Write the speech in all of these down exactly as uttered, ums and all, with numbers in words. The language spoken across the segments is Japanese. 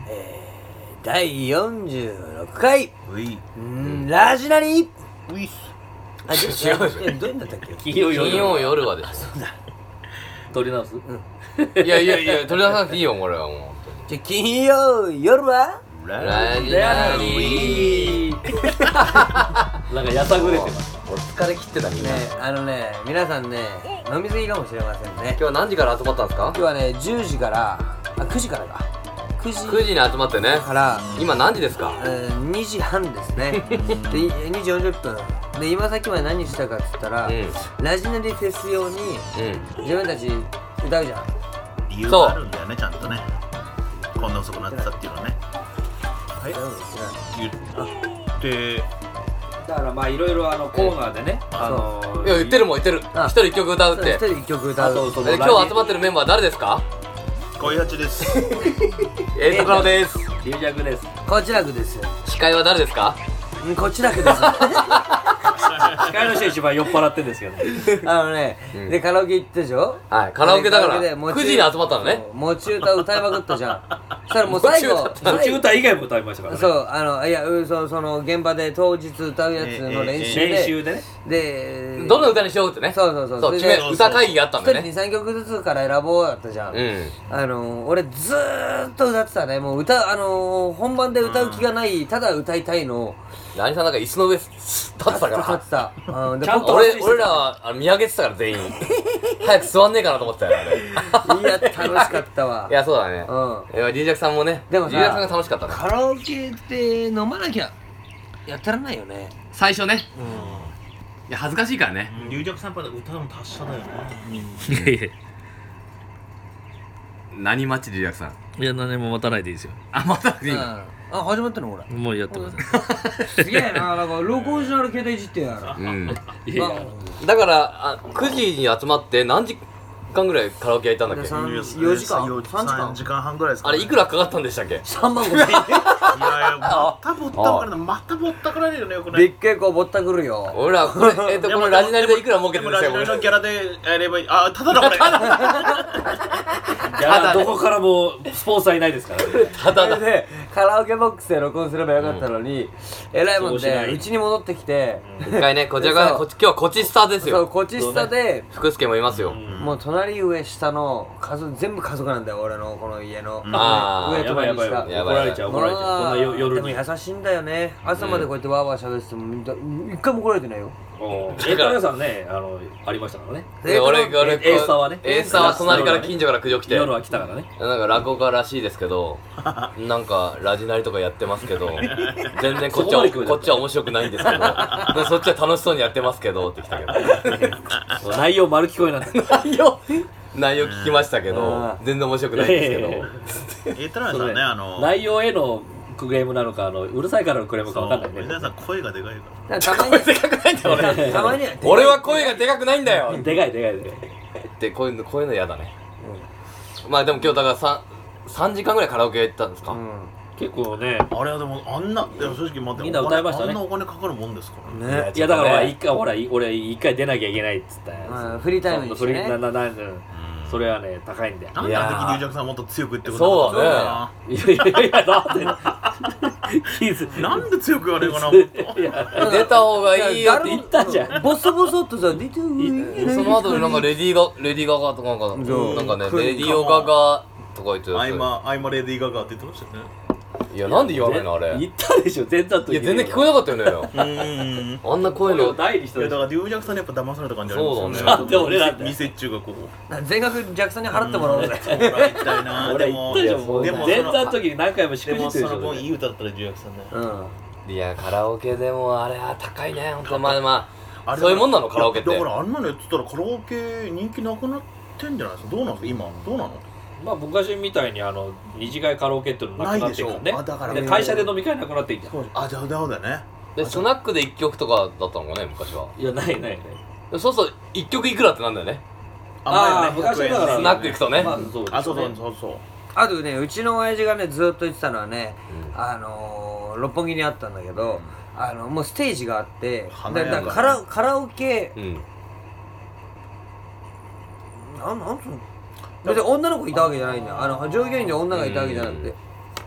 えー、だいよんじゅうろっかい、 うい、 うん、ラジナリういっす。 あ、違う違う、どういうんだったっけ。 金曜夜金曜夜はですそうだ。 撮り直す。 いやいやいや取り出さなくていいよ俺はもう本じゃあ金曜夜はラジナリーなんかやさぐれてます。 俺疲れ切ってたみんな。 ね、あのね、皆さんね、飲みすぎかもしれませんね。 今日は何時から集まったんですか？ 今日はね、じゅうじから、あ、くじからか。くじくじに集まってね。 から今何時ですか？ えー、にじはんですね。で、にじよんじゅっぷん。で、今さっきまで何したかって言ったら、 うんラジナリフェス用にうん自分たち歌うじゃん。 理由があるんだよね、ちゃんとね。こんな遅くなってたっていうのはね。 はい。 言ってだからまあいろいろあのコーナーでね、あのいや言ってるもん言ってる。 あ一人一曲歌うって一。人一曲歌う。 あとそのえ今日集まってるメンバーは誰ですか？ 恋八です。 エイトカロです。 龍尺です。 こちらくです。 司会は誰ですか？ うんこちらくです。 司会の人一番酔っ払ってんですけど。 あのね、 うんでカラオケ行ったでしょ。 はいカラオケだかカラオケでら持ちくじに集まったのね。 そう持ち歌歌いまくったじゃん。そしたらもう最後持ち歌持ち歌以外も歌いましたからね。 そうあのいやうそその現場で当日歌うやつの練習で、 練習でね。 でどの歌にしようってね。 そうそうそうそう決それでめ歌会議があったんだ一人にね。 さんきょくずつから選ぼうだったじゃん。 うんあの俺ずーっと歌ってたね。もう歌あの本番で歌う気がないただ歌いたいの何さんなんか椅子の上立ってたから歌ってた。うんでちゃんと俺俺らはあの見上げてたから全員早く座んねえかなと思ってたよあれいや楽しかったわ。 いやそうだねうんいやリージャクさんもねでもさリージャクさんが楽しかったねカラオケって飲まなきゃやってらんないよね。 最初ねいや恥ずかしいからね龍尺さんやっぱ歌も達者だよね。 いやいや何待ちリージャクさんいや何も待たないでいいですよ。 あまたいいうんのあ始まったのこれ。 もうやってくださすげえな。なんか録音しながら携帯いじってんやろ。 うんい。いやいやだからあくじに集まって何時間ぐらいカラオケやったんだっけさんよよじかんよさんじかんさんじかんはんぐらいですか。 あれいくらかかったんでしたっけさんまんごせんえん。 いやいや、またぼったくられるまたぼったくられるよね、よくね。 びっ結構ぼったくるよ。 俺らこれえっとこのラジナリでいくら儲けてるんですでもラジナリよのギャラでやればいい。あ、ただだこれ。 いやどこからもスポンサーいないですからね。 ただだでカラオケボックスで録音すればよかったのに、えらいもんそうしないでうちに戻ってきて、 一回ねこちらがそうこっち今日はこちスタですそうよこちスタで、 福助もいますよもう隣上下の家族全部家族なんだよ俺のこの家の、 あー上やばいやばい隣下やばい怒られちゃう怒られちゃう。こんなよ夜でもに。 優しいんだよね。朝までこうやってワーワー喋っててもみんな一回も怒られてないよ。 えタラさんねあのありましたからね。 で俺俺エースターはねエースターは隣から近所から苦情来て夜は来たからね。 なんか落語家らしいですけどなんかラジナリとかやってますけど全然こっちはそこまで来るんだこっちは面白くないんですけどでそっちは楽しそうにやってますけどって来たけど内容丸聞こえなんだ。 内容内容聞きましたけどうん全然面白くないんですけどえたらさんね、あの、 内容へのクレームなのかあのうるさいからのクレームかわかんないね。 皆さん声がでかいかだからたまにでかくないんだよ俺たまには俺は声がでかくないんだよでかいでかいでかい。 ってこういうのこういうの嫌だねまあでも今日だからさんさんじかんぐらいカラオケ行ったんですかうん結構ね。 ら。あれはでもあんな、でも正直待って、 みんな歌いましたねあんなお金かかるもんですからね。 ねいやだからほら一回ほら俺一回出なきゃいけないっつったやうんつ。 フリータイムにしてねフリーなななうんそれはね高いんだよ。 なんであの時龍尺さんもっと強く言ってくれそうだねないやいやいやなんでキーズなんで強く言われるかな。 いや出た方がいいよって言っ言ったじゃん。 ボソボソっとさ出てるその後になんかレディーガレディーガガとかなんかそうなんかねクイーンレディオガガとか言ってアイマアイマレディーガガって言ってましたよね。 いやなんで言わないのあれ言ったでしょ全然いや全然聞こえなかったよねうーん。 あんな声声をの大にしたでしょ。 いやだから龍尺さんにやっぱ騙された感じありますよね。 そうだねなんで俺なんだよ店っちゅうがこう。 全額ジャクさんに払ってもらおうぜ。 もらいたいな。 俺でも言ったじゃんもうでも前座の時に何回もしくでもじってるでしょその分いい歌だったら龍尺さんね。 うんいやカラオケでもあれは高いね本当まあまあれあそういうもんなのカラオケってだからあんなのやってたらカラオケ人気なくなってんじゃないですか。どうなんですか今どうなの。 まあ昔みたいにあの二次会カラオケっていうのなくなってるからね。 ないでしょあだからで会社で飲み会なくなっていいじゃん。 あじゃあだよね。 でスナックでいっきょくとかだったのかね昔はいやないないない。 でそうそういっきょくいくらってなんだよねあー前はね昔だからスナック行くとねまあそうですねあそうそうそうそう。 あとねうちの親父がねずっと言ってたのはね、あのー、六本木にあったんだけど、あのもうステージがあってだ華やかだカラカラオケうんなんなんつうの別に女の子いたわけじゃないんだよ。あの従業員で女がいたわけじゃなくて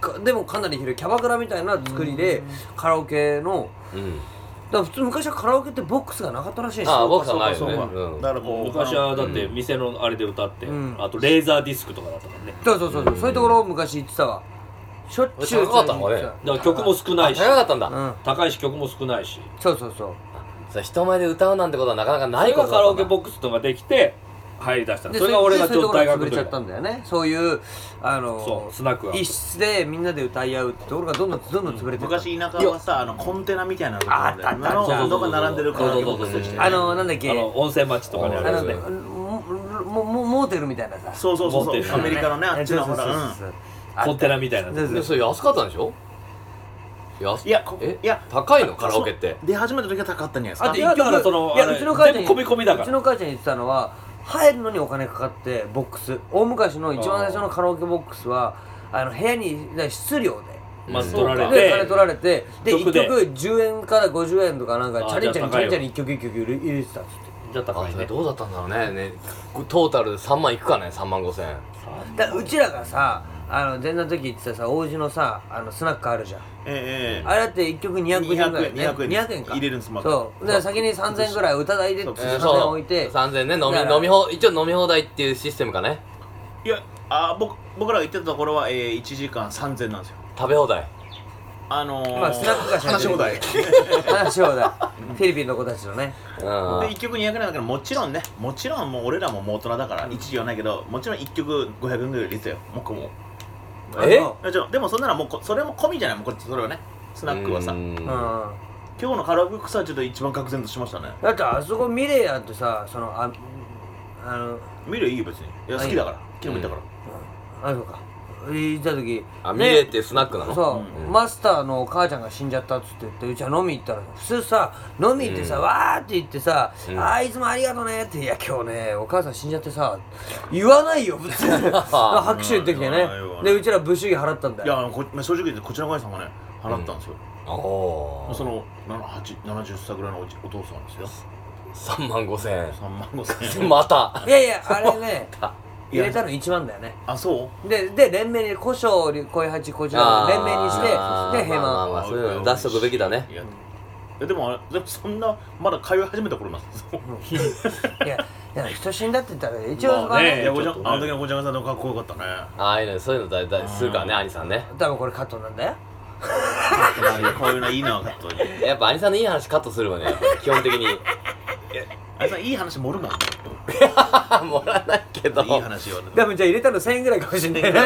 かでもかなり広いキャバクラみたいな作りでカラオケのうんだから普通昔はカラオケってボックスがなかったらしいんですよ。 ああボックスはないよねそうかうんだからこう昔はだって店のあれで歌って、 うんあとレーザーディスクとかだったからね。 そうそうそうそう、そういうところ昔行ってたわ。しょっちゅう高かったのかねだから曲も少ないし、 高かったんだ、 うん高いし曲も少ないし、 そうそうそう。 それ人前で歌うなんてことはなかなかそないれがカラオことだったんだケボックスとかできて入り出したの。 でそれが俺がちょっと大学そういうところが潰れちゃったの時だ。 んだよね。そういうあのそうスナックが一室でみんなで歌い合うってところがどんどんどんどん潰れてった。 昔田舎はさあのコンテナみたいなのがあったあったあったのどが並んでるカラオケボックスでしてあのなんだっけあの温泉町とかにあるやつね。 あのもももモーテルみたいなさ。 そうそうそうそう持ってるアメリカのねあっちのほらそううんそうそうそうコンテナみたいなやつ。 そうそうでそれ安かったんでしょ安いやこえいや高いのカラオケって出始めた時は高かったんじゃないですかあといやだからそのいやあれうちの母ちゃん全部込み込みだからうちの母ちゃん言ってたのは入るのにお金かかってボックス大昔の一番最初のカラオケボックスはあの部屋にだから室料でまずそう取られで金て取られてでいっ曲で曲じゅうえんからごじゅうえんとかなんかあチャリンチャリンチャリンチャリンいっじ曲いっ曲入れ入れてたっつってじゃあ高いね。 あそれどうだったんだろうねねトータルでさんまんいくかねさんまんごせん円だからうちらがさあの前座の時言ってたさ王子のさあのスナックあるじゃんええええあれだっていっきょくにひゃくえんぐらいねにひゃくえんにひゃくえんか入れるんですまずそうで先にさんぜんえんぐらい歌代でそうさんぜんえんそう置いてさんぜんね飲みだから飲み放一応飲み放題っていうシステムかねいやあ僕僕らが行ってたところは、えー、いちじかんさんぜんなんですよ食べ放題あのー、 まあスナック菓子話し放題話をだフィリピンの子たちのねうんでいっきょくにひゃくえんだからもちろんねもちろんもう俺らももう大人だから一時はないけどもちろんいっきょくごひゃくえんぐらい入れてたよもうこもえあもちろんでもそんならもうこそれも込みじゃないもうこっちそれはねスナックはさうんうん今日のカラオケ草はちょっと一番愕然としましたねだってあそこミレイヤってさそのああの見るいいよ別にいや好きだから昨日も言ったからあそうか行った時あねミレーっていうスナックなのそう、 うんマスターのお母ちゃんが死んじゃったっつって言ってうちは飲み行ったら普通さ飲み行ってさ、 うんわーって言ってさ、 うんあーいつもありがとねっていや今日ねお母さん死んじゃってさ言わないよ普通拍手言ってきてねうん言わないでうちら部主義払ったんだよいやあのこまあ正直言ってこちらのお母さんがね払ったんですよ、 おーそのななじゅっさいぐらいのおじお父さんですよさんまんごせん円さんまんごせん円またいやいやあれねあ入れたのいちまんだよねあそうでで連名に胡椒小八こちらを連名にしてあーで平まあまあ満まあそういうの出しとくべきだねいやえでもあれでもそんなまだ通い始めた頃なんですよいやいや人死んだって言ったら一応まあねいやごちゃちょっとねあの時のごちゃがさんのかっこよかったねああいうのそういうのだいたいするからね兄さんね多分これカットなんだよこういうのいいのはカットにやっぱ兄さんのいい話カットするわね基本的にあれさんいい話盛るもんもらわないけどいい話言われてでもじゃあ入れたのせんえんぐらいかもしんないな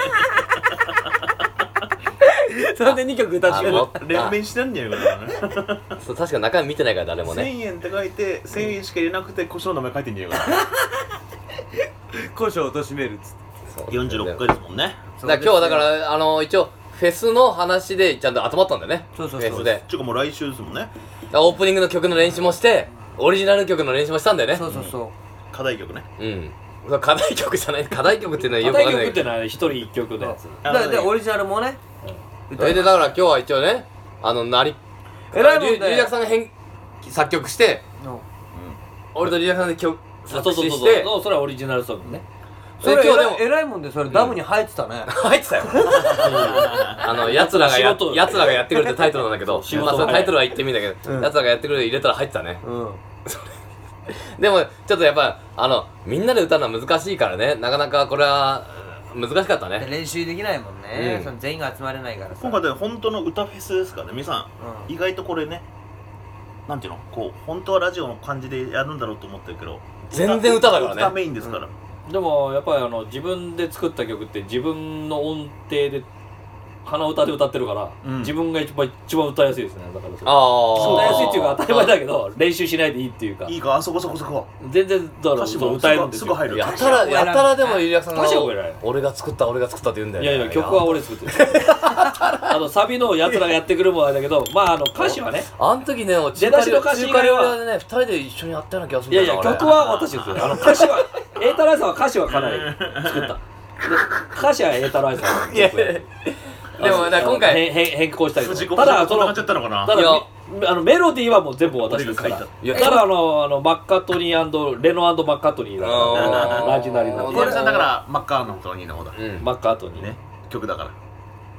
それでにきょく歌ってるあも連名してんじゃないかなそう確か中身見てないから誰もねせんえんって書いてせんえんしか入れなくて胡椒の名前書いてんじゃないか胡椒を貶めるっつってそうなよんじゅうろっかいですもんねだから今日はだからあの一応フェスの話でちゃんと集まったんだよねそうそうそうフェスでちゅうかもう来週ですもんねだからオープニングの曲の練習もしてオリジナル曲の練習もしたんだよねそうそうそう課題曲ねうん課題曲じゃない課題曲っていうのはよ課くわかんない題曲ってのは一人一曲のやつ。 あだでオリジナルもねそれでだから今日は一応ねあのなり偉いもんねリュウジャクさんが編作曲してうん俺とリュウジャクさんで曲あ作そうそうそう詞してそう。それはオリジナルソングね。 それ今日でも偉い偉いもんでそれダムに入ってたね入ってたよあの奴らがや仕事奴らがやってくれってタイトルなんだけど仕事まあそのタイトルは言ってみんだけどうん奴らがやってくれ入れたら入ってたねうんでもちょっとやっぱあのみんなで歌うのは難しいからねなかなかこれは難しかったでね練習できないもんね、 うんその全員が集まれないからさ今回で本当の歌フェスですからね皆さん、 うん意外とこれねなんていうのこう本当はラジオの感じでやるんだろうと思ってるけど全然歌だからね歌メインですから、 でもやっぱりあの自分で作った曲って自分の音程で鼻歌で歌ってるから、 うん自分が一番一番歌いやすいですね。だからそれああ歌いやすいっていうか当たり前だけど練習しないでいいっていうかいいかあそこそこそこ全然だから歌詞もそう歌えるんですよ。 すぐ入るやたらやたらでもリュウジャクさんが歌詞は覚えられない俺が作った俺が作ったって言うんだよねいやいや曲は俺作ってるあのサビのやつらがやってくるもんあれだけどまああの歌詞はねあん時ね中出だしの歌詞以外は中華料理屋でね二人で一緒にやったような気がするいんだよなやいや曲は私ですよあの歌詞はエータライさんは歌詞はかなり作ったで歌詞はエータライさんいやいやでもね今回変変変更したりと藤子かただそのこんな感じだったのかなただいやみあのメロディーはもう全部私ですから俺が書いいやただあのあのマッカートニーレノマッカートニーだからあーラジナリのこれさんだからマッカーのトニーの方だうんマッカートニーね曲だから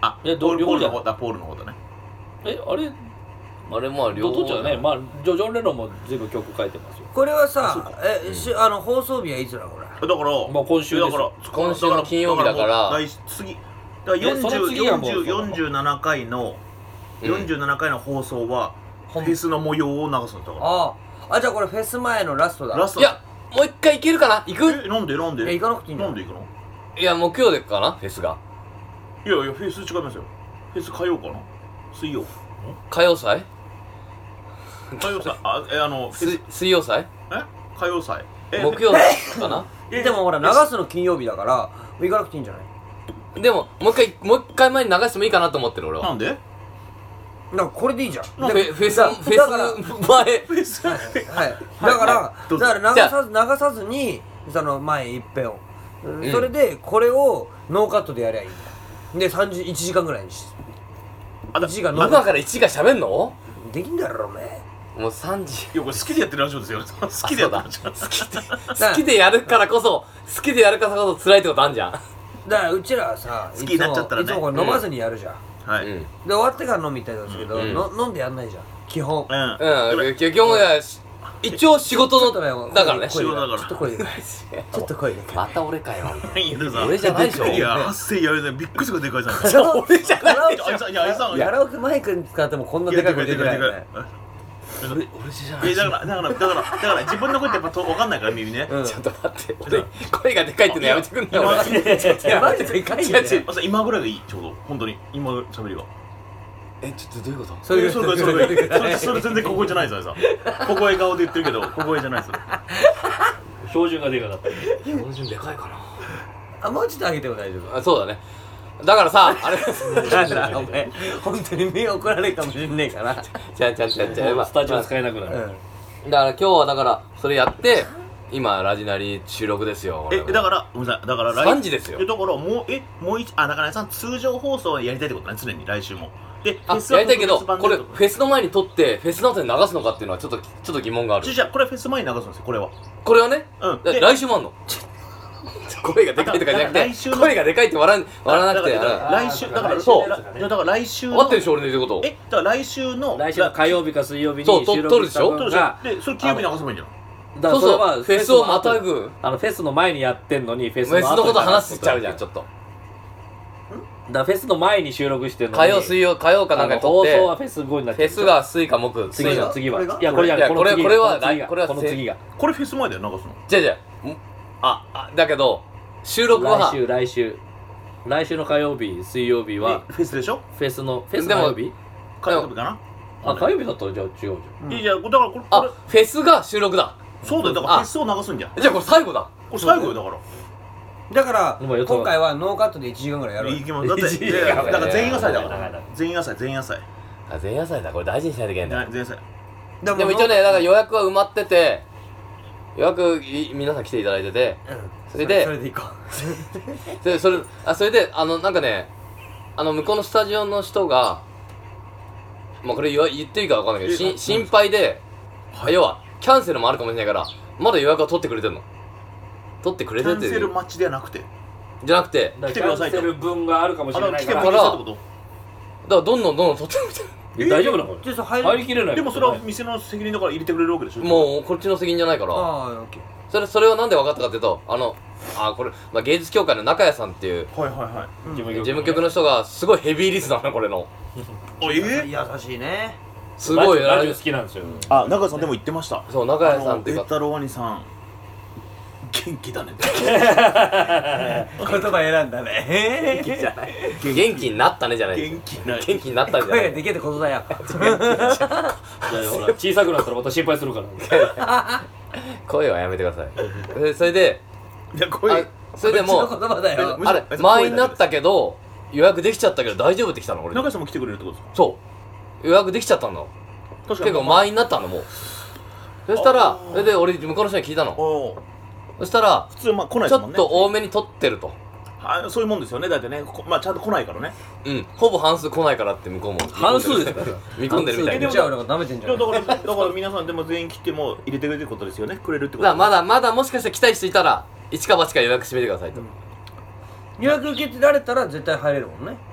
あいやポールポール両方じゃんの方だポールの方だね。 えあれあれまあ両方どどっちだねまあジョジョン・レノンも随分曲書いてますよ。 これはさえしあの放送日はいつだこれ。 だからまあ今週ですだから今週の金曜日だからもう来次だからえその次はもうよんじゅう、よんじゅうななかいのうんよんじゅうななかいの放送はフェスの模様を流すんだから。 あああじゃあこれフェス前のラストだ。 ラストいやもう一回行けるかな行くえなんでなんでいや行かなくていいんだよなんで行くの？ いや木曜でかなフェスがいやいやフェス違いますよ。フェス火曜かな水曜歌謡祭火曜祭あえあのフェすス水曜祭え火曜祭え木曜かなえでもほら流すの金曜日だから行かなくていいんじゃない？ でももう一回もう一回前に流してもいいかなと思ってる俺はなんでなんかこれでいいじゃん。 フェフェスだフェだからス前フェスはい、だから、 はいどうぞだから流さず流さずにその前一遍を、 んそれでこれをノーカットでやりゃいいんだ。でさんじゅういちじかんぐらいにしあだいちじかんノーカッ今からいちが喋んのトできんだろお前。 もうさんじいやこれ好きでやってるラジオですよ。好きでやってるラジオ。 好きで好きでやるからこそ好きでやるからこそ辛いってことあんじゃんだからうちらはさ好きになっちゃったらねいつもいつもこれ飲まずにやるじゃん、 はい。うん。 うんで終わってから飲みたいんですけど、 うんの飲んでやんないじゃん基本。 うん基本は一応仕事ちょっとねのだからね声仕事だからちょっと声でかいちょっと声でかいまた俺かよいやでもさ俺じゃないでしょいや発声やるねびっくりするぐらいでかいカさ。 ラオケじゃないいやあいさんいやあいさんカラオケマイクに使ってもこんないやでかい声出てないよね。 俺俺じゃないいやだからだからだからだから自分の声ってやっぱと分かんないから耳ね。 うんちょっと待って俺声がでかいってのやめてくんなよ今俺いやマジでかいよね。 違う違うあさ今ぐらいがいいちょうど本当に今喋りが。 えちょっとどういうことそれえそれそれそれそれそれ全然小声じゃないですよあいさん。小声顔で言ってるけど小声じゃないですよ。 標準がでかかった。 標準でかいかなあもうちょっと上げても大丈夫。 あそうだねだからさあれなんだお前本当に目怒られるかもしんねえから。 ちゃんちゃんちゃんちゃんもうスタジオ使えなくなる。 うん。 だから今日はだからそれやって今ラジナリ収録ですよえだからごめんなさいだから来さんじですよえだからもうえもう一あだからさん通常放送やりたいってことね常に来週も。であフェスはやりたいけど特別版でこれフェスの前に撮ってフェスの後に流すのかっていうのはちょっとちょっと疑問があるじゃじゃこれフェス前に流すんですよこれは。 これはねうん。 でで来週もあんの声がでかいとかじゃなくて来週の声がでかいって笑わ笑わなくてだからあ来週だからそうだからだから来週の合ってるでしょ俺の言うことえだから来週の来週の火曜日か水曜日にそうと収録した撮るそうでしょ分が、 でそれ金曜日に流せばいいんじゃん。 だからそうそうそれはフェスをまた後ぐあのフェスの前にやってんのにフェスフェスのこと話しちゃうじゃんだちょっとからフェスの前に収録してんのに火曜水曜火曜かなんかに撮放って送はフェス後になっフてるェスが水か木次の次はこれがいやこれじゃないいやこれこの次これはこの次がこれはこの次がこれフェス前だよ流すの。 じゃじゃああだけど収録は来週来週来週の火曜日水曜日はえフェスでしょ。 フェスのフェスでもの火曜日火曜日かな。 あ火曜日だったらじゃあ違うじゃんうんいやだからこれこあれフェスが収録だそうだよだからフェスを流すんじゃん。こじゃあこれ最後だれ最後よだから。 だからお前よ今回はノーカットでいちじかんぐらいやろうよ。 いきますだっていやいやいやだから全員野菜だかいやいやいやら全員野菜全員野菜あ前夜祭だこれ大事にしないといけないんだ全員野菜。 ででも一応ねだから予約は埋まってて予約い皆さん来ていただいててうんそれでそれでいこでそれあそれであのなんかねあの向こうのスタジオの人がまあこれ言わ言っていいかわかんないけどしえな心配で、 はい要はキャンセルもあるかもしれないからまだ予約は取ってくれてんの取ってくれキャンててセル待ちではなくてじゃなくてだ来てくださいとキャンセル分があるかもしあれないからの来てもいいですってこと。 だからどんどんどんどん取ってみていや大丈夫なのこう。じゃあ入る。 れ入りきれないでもそれは店の責任だから入れてくれるわけでしょ。 もうこっちの責任じゃないからああオッケー。 それそれはなんで分かったかっていうとあのあこれ、まあ、芸術協会の中谷さんっていうはいはいはい。 うん事務事務局の人がすごいヘビーリスナーなのこれのあえー優しいね。 すごいラジオラジオラ好きなんですよあ中さんでも言ってました。 そう中谷さんっていうか栄太郎兄さん元気だね。 言葉選んだね。元気じゃない。 元気になったねじゃない元気ない。 元気になったんじゃない声がでけえってことだよ。 いやいやほら小さくなったらまた心配するから声はやめてくださいえそれでいや声あそれでもこっちの言葉だよ。 あれ満員になったけど予約できちゃったけど大丈夫って来たの俺中井さんも来てくれるってことですか。 そう予約できちゃったんだ確か結構満員になったのもうそしたらあーそれで俺向こうの人に聞いたのおーそしたら普通まあ来ないちょっですもんね。 と多めに取ってるとあそういうもんですよねだってねこまあちゃんと来ないからね。 うんほぼ半数来ないからって向こうも半数ですか見込んでるみたいな半数じゃあ俺が舐めてんじゃん。 いやだからだから皆さんでも全員来ても入れてくれてることですよね。くれるってこと。 だからまだまだもしかして来たい人いたら一か八か予約してみてくださいと予約受けてられたら絶対入れるもんね。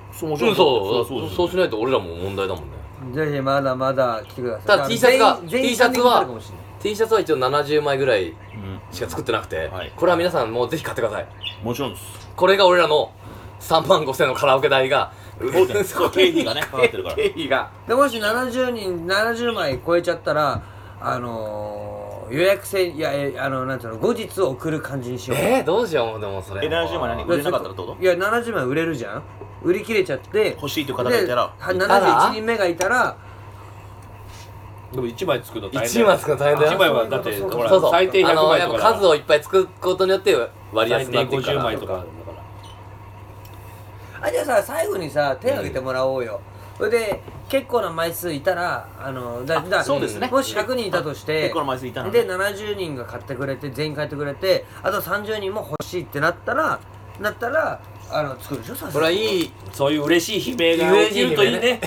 そうもちろんそうそうですそうしないと俺らも問題だもんね。 ぜひまだまだ来てください。 ただ T シャツが全員 T シャツは全員かもしれない T シャツは一応ななじゅうまいぐらいうんしか作ってなくて、 はいこれは皆さんもうぜひ買ってください。 もちろんですこれが俺らのさんまんごせんのカラオケ代がそうだよそう経費がねかかってるから経費がでもしななじゅうにんななじゅうまい超えちゃったらあのー、予約制いやえあのなんていうの後日送る感じにしよう。 えー、どうしようでもそれえななじゅうまい何売れなかったらってこといやななじゅうまい売れるじゃん。売り切れちゃって欲しいという方がいたらでななじゅういちにんめがいたらでもいちまい作るの大変いちまい作るの大変だよ。 いちまいはだってそうほらそうそう最低ひゃくあのまいとかやっぱ数をいっぱい作ることによって割安最低ごじゅうになっていくからまいとかだからあじゃあさ最後にさ手を挙げてもらおうよ。それで結構な枚数いたらあのだだそうですねもしひゃくにんいたとして結構な枚数いたのねでななじゅうにんが買ってくれて全員買ってくれてあとさんじゅうにんも欲しいってなったらなったらあの作るでしょ。さすがにこれはいいそういう嬉しい悲鳴が起きるといいね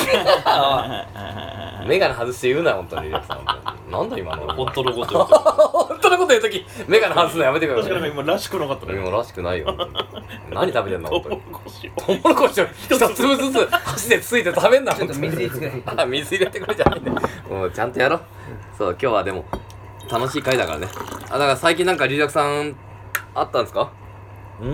メガネ外して言うなよ本当にリラクさんなんだ今の本当のこと言うと本当のこと言うときメガネ外すのやめてください。 確かに今らしくなかったね今らしくないよ何食べてんの本当にこしトウモロコシを一粒ずつ箸でついて食べんなちょっと水入れてくれあ水入れてくれじゃないんだよもうちゃんとやろう。そう今日はでも楽しい回だからね。あだから最近なんかリラクさんあったんですかん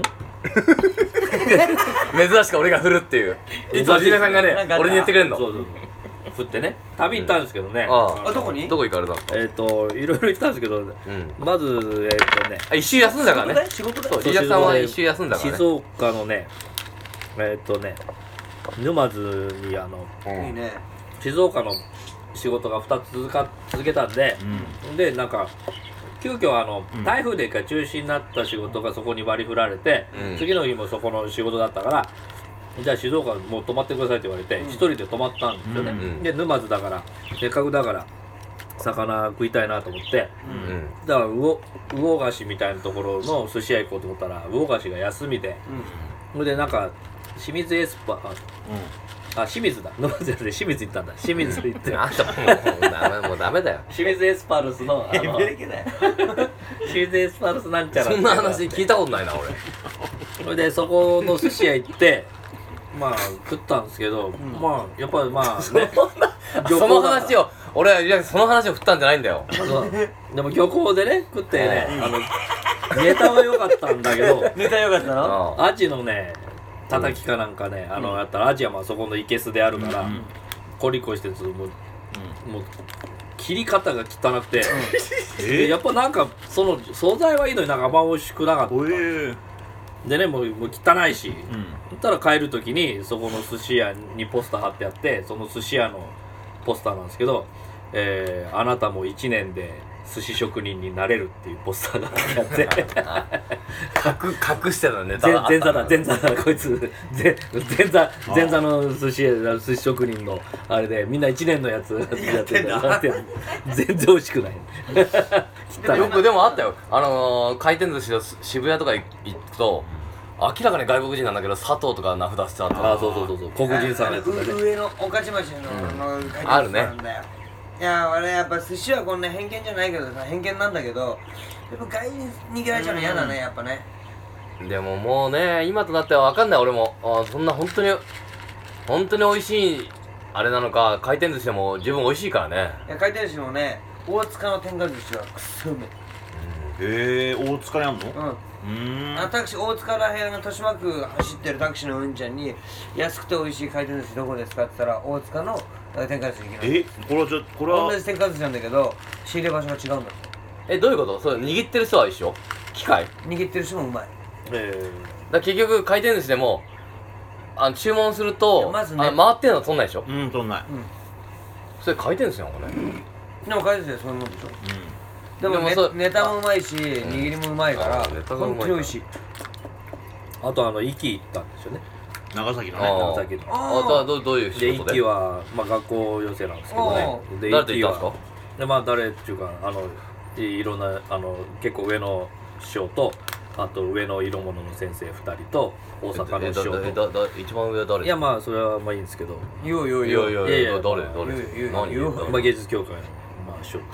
珍しく俺が振るっていういつもリラさんがねなんかあった俺に言ってくれんの。 そうそうそう振ってね旅行ったんですけどね、 ああどこにどこ行かれたの。 えっ、といろいろ行ったんですけどうんまずえっ、とねあ一周休んだからね。 仕事だよそうリラさんは一周休んだからね。 静岡のねえっ、とね沼津にあのうんいいね。 静岡の仕事がふたつ続か続けたんで、でなんか急遽あの、 うん台風で一回中止になった仕事がそこに割り振られて、 うん次の日もそこの仕事だったからじゃあ静岡もう泊まってくださいって言われてうん一、人で泊まったんですよね、 うんで沼津だからせっかくだから魚食いたいなと思ってうんだから魚魚菓子みたいなところの寿司屋行こうと思ったら魚菓子が休みでそれでなんか清水エスパああ清水だ沼津じゃなくて清水行ったんだ清水行ってあんたもうダメもうダメだよ。 清水エスパルスのあのだけだよ。 清水エスパルスなんちゃらそんな話聞いたことないな俺。 それでそこの寿司屋行ってまあ食ったんですけど、まあやっぱりまあねその話を俺はいやその話を振ったんじゃないんだよ。 そうでも漁港でね食ってねあのネタは良かったんだけどネタ良かったの？ あアジのね叩きかなんかね、あのやったらアジはまあそこの生けすであるから、 うんコリコリしててもうもう切り方が汚くて、でやっぱなんかその素材はいいのになんかあんま美味しくなかったおえでねもうもう汚いし、 うんそしたら帰る時にそこの寿司屋にポスター貼ってあってその寿司屋のポスターなんですけど、えーあなたもいちねんで寿司職人になれるっていうポスターが貼ってあって隠隠してたネタがあった前座だ前座だこいつ前前座前座の寿司屋寿司職人のあれでみんないちねんのやつやってんだやってんだ全然美味しくない汚いよくでもあったよあのー、回転寿司の渋谷とか行くと明らかに外国人なんだけど佐藤とか名札してあったあそうそうそうそう黒人さんのやつだねう上の御徒町の、 うんのあるねなんだよ。いや俺やっぱ寿司はこんな偏見じゃないけどさ偏見なんだけどやっぱ外人に逃げられちゃうの嫌だねやっぱね。 でももうね今となっては分かんない俺もあそんな本当に本当に美味しいあれなのか回転寿司でも十分美味しいからね。 いや回転寿司もね大塚の天下寿司はくっそうめへえ大塚にあんのうんうーんあタクシー大塚らへんの豊島区走ってるタクシーのうんちゃんに安くて美味しい回転寿司どこですかって言ったら大塚の天下寿司行きなえこれはじゃこれは同じ天下寿司なんだけど仕入れ場所が違うんだってえどういうことそれ握ってる人は一緒機械だか握ってる人もうまい。 えら結局回転寿司でもあの注文するいとやまずねあ回ってるの取んないでしょうんとんないそれ回転寿司なのかねでも回転寿司はそういうもんでしょ。 うでもねでもそうネタもうまいし握りもうまいからあネタがうまい本当に美味しい。 あとあの壱岐行ったんですよねん長崎のあね長崎のあとはどうどういうで壱仕事で岐は、まあ、学校寄せなんですけどねで誰と行ったんですか壱岐はでまあ誰っていうかあのいいろんなあの結構上の師匠とあと上の色物の先生ふたりと大阪の師匠えとだだだ一番上は誰いやまあそれはまあいいんですけど、 言おう言おうい言おう。 やいやいやいやいや誰誰言う言う何言う誰まあ、芸術協会の、まあ、師匠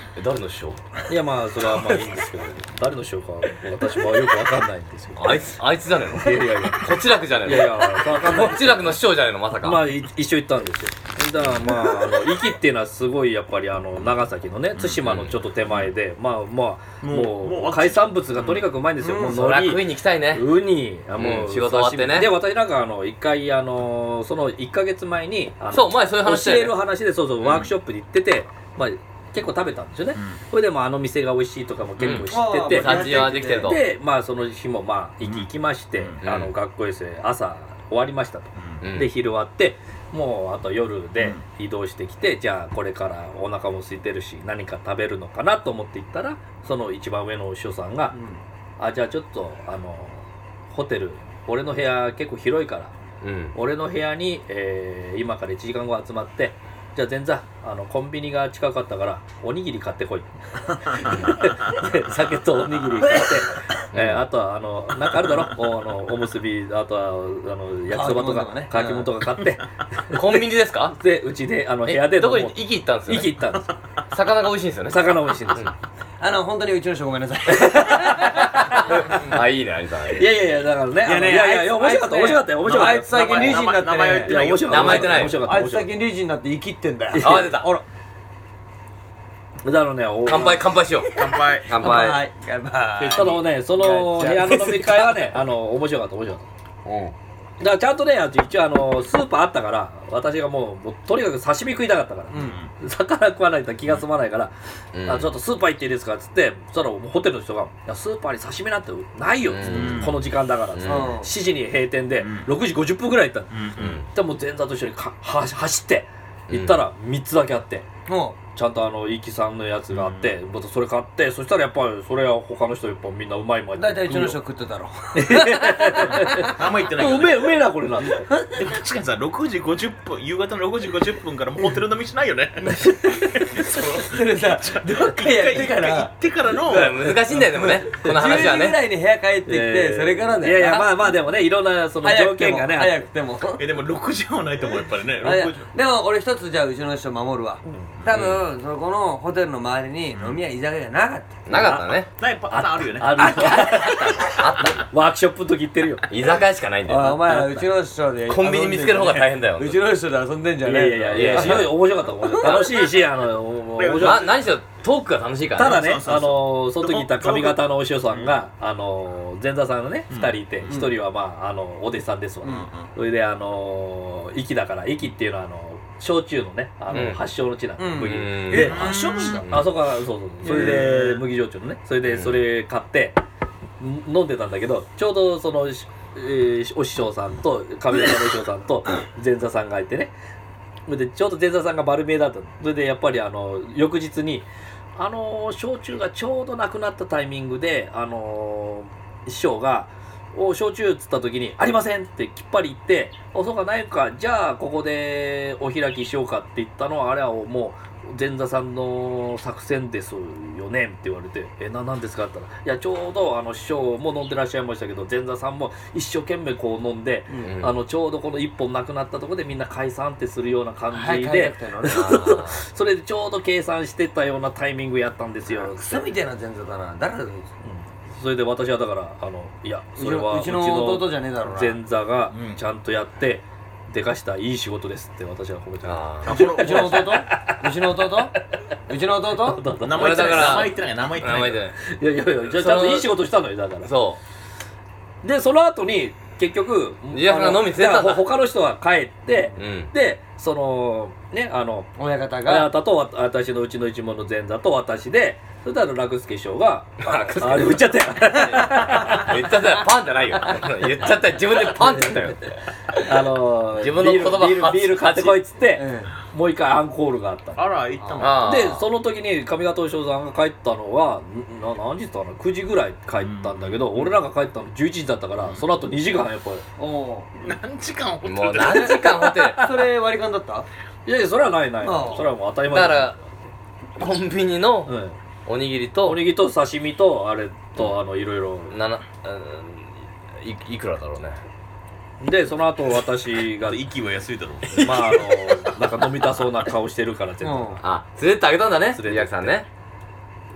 え誰の師匠？ いやまあそれはまあいいんですけど誰の師匠か私もよくわかんないんですけどあいつあいつじゃねえの？ いやいやいやこっち楽じゃねえの？ いやいやわかんないこっち楽の師匠じゃねえのまさか。 まあい一緒行ったんですよ。だからまああの壱岐っていうのはすごいやっぱりあの長崎のね対馬のちょっと手前で、まあまあもうももうう海産物がとにかくうまいんですよ。 うんもうそりゃ食い海苔に行きたいね。 ウニあもう、 うん仕事終わってね刺身で私なんかあの一回あのそのいっかげつまえにあのそう前そういう話だ教えよね。 る話でそうそうワークショップに行ってて、まあ結構食べたんですよね。それでもあの店が美味しいとかも結構知ってて、 うん産地はできてると。 でまあその日もまあ行き行きまして、 うんあの学校衛生朝終わりましたと、 うんで昼終わってもうあと夜で移動してきて、じゃあこれからお腹も空いてるし何か食べるのかなと思って行ったらその一番上のお師匠さんが、あじゃあちょっとあのホテル俺の部屋結構広いからうん。 俺の部屋に、えー今からいちじかんご集まってじゃあ前座あのコンビニが近かったからおにぎり買ってこいで酒とおにぎり買って、えーあとはあのなんかあるだろおあのおむすびあとはあの焼きそばとか乾き物とかね乾き物とか買ってコンビニですか？ でうちであの部え屋でどこにもう行き行ったんですよね。 息行ったんです魚が美味しいんですよね。 魚美味しいんですよあの本当にうちの人ごめんなさいあいいね有さん。 いやいやいやだからねあのいやいやいや面白かった面白かったよ面白かったよあいつ最近理事になって名前は言ってないよいや面白かった名前言ってない面白かったあい面白かっつ最近理事になって生きってんだよあ出た。 あらただからねお乾杯乾杯しよう。 乾杯乾乾杯。 杯乾杯ただねその部屋の飲み会はねあの面白かった面白かったうん。 だからちゃんとね一応あのスーパーあったから私がもうもうとにかく刺身食いたかったから、魚食わないと気が済まないから、 うんあちょっとスーパー行っていいですかっつってそしたらもうホテルの人が「いやスーパーに刺身なんてないよ」っつって、 うんこの時間だからっつって、 うんしちじに閉店で、 うんろくじごじゅっぷんぐらい行ったの、 うんうん。 でもう前座と一緒にかは走って行ったらみっつだけあって。 もちゃんとあのイキさんのやつがあって、またそれ買ってそしたらやっぱりそれは他の人やっぱみんなうまいまいう大体うちの人食ってたろあんま言ってないけうどねめえうめえなこれなんてでも確かにさろくじごじゅっぷん夕方のろくじごじゅっぷんからもうホテル飲みしないよねそれさどっかやってか行らってからの難しいんだよでもねこの話はじゅうじぐらね。 いに部屋帰ってきてそれからだよいやいやまあまあでもねいろんなその条早くても件がねあって早くてもえでもろくじはないと思うやっぱりねあいやろくじでも俺一つじゃあうちの人守るわ多分そこのホテルの周りに飲み屋居酒屋なかったなかったね。 ないパターンあるよねあるワークショップの時行ってるよ居酒屋しかないんだよ。 おいお前らうちの人でコンビニ見つける方が大変だようちの人で遊んでんじゃいねえやいやいやいやすごい面白かった面白かった楽しいしあの面白かっな何しろトークが楽しいかたたらね。 だねあのその時いた髪型のお師匠さんがあの前座さんがねふたりいてひとりはまああのお弟子さんですわそれであの壱岐だから壱岐っていうのはあの焼酎のねあうんの発祥の地なのうん麦うんであ勝負したあそこはそうそうそれで麦焼酎のねそれでそれ買ってん飲んでたんだけどちょうどその、しえーお師匠さんと上方のお師匠さんと前座さんがいてねそれでちょうど前座さんが丸見えだったのそれでやっぱりあの翌日にあの焼酎がちょうどなくなったタイミングであの師匠が「お焼酎」っつった時に「ありません」ってきっぱり言って「おそうかないかじゃあここでお開きしようか」って言ったのはあれはもう前座さんの作戦ですよねって言われて「えななんですか?」って言ったら「いやちょうどあの師匠も飲んでらっしゃいましたけど前座さんも一生懸命こう飲んで、 うんあのちょうどこの一本なくなったところでみんな解散ってするような感はい帰りじでたくてのねそれでちょうど計算してたようなタイミングやったんですよ」 クソみたいな前座だな誰だろそれで私はだからあのいやそれはうちの弟じゃねえだろうな前座がうんちゃんとやってでかしたいい仕事ですって私は褒めてまああこのうちの弟うちの弟うちの弟す名前言ってない俺だから名前言ってない名前言ってない名前でいやいやいやじゃあちゃんといい仕事したのよだからそでその後に結局いやあの飲み連れたんだだから他の人は帰ってううんでそのねあの親方あながたとわ私のうちの一門の前座と私でそしたら楽助師匠があ楽助あれ言っちゃったよ言っちゃったよパンじゃないよ言っちゃったよ自分でパンって言ったよあの自分の言葉ビールビールビール買ってこいっつってうもう一回アンコールがあったのあら行ったのあーでその時に上方お師匠さんが帰ったのはな何時だったかなくじぐらい帰ったんだけど、俺らが帰ったのじゅういちじだったからその後にじかんやっぱりんお何時間ホテルもう何時間ホテルーそれ割り勘だったいやいやそれはないないああそれはもう当たり前だからコンビニのうんおにぎりとおにぎりと刺身とあれとあのいろいろななうんいいくらだろうねでその後私が息は安いだろまああのなんか飲みたそうな顔してるから全然、 うんあ連れてってあげたんだね連れてってリアクさんね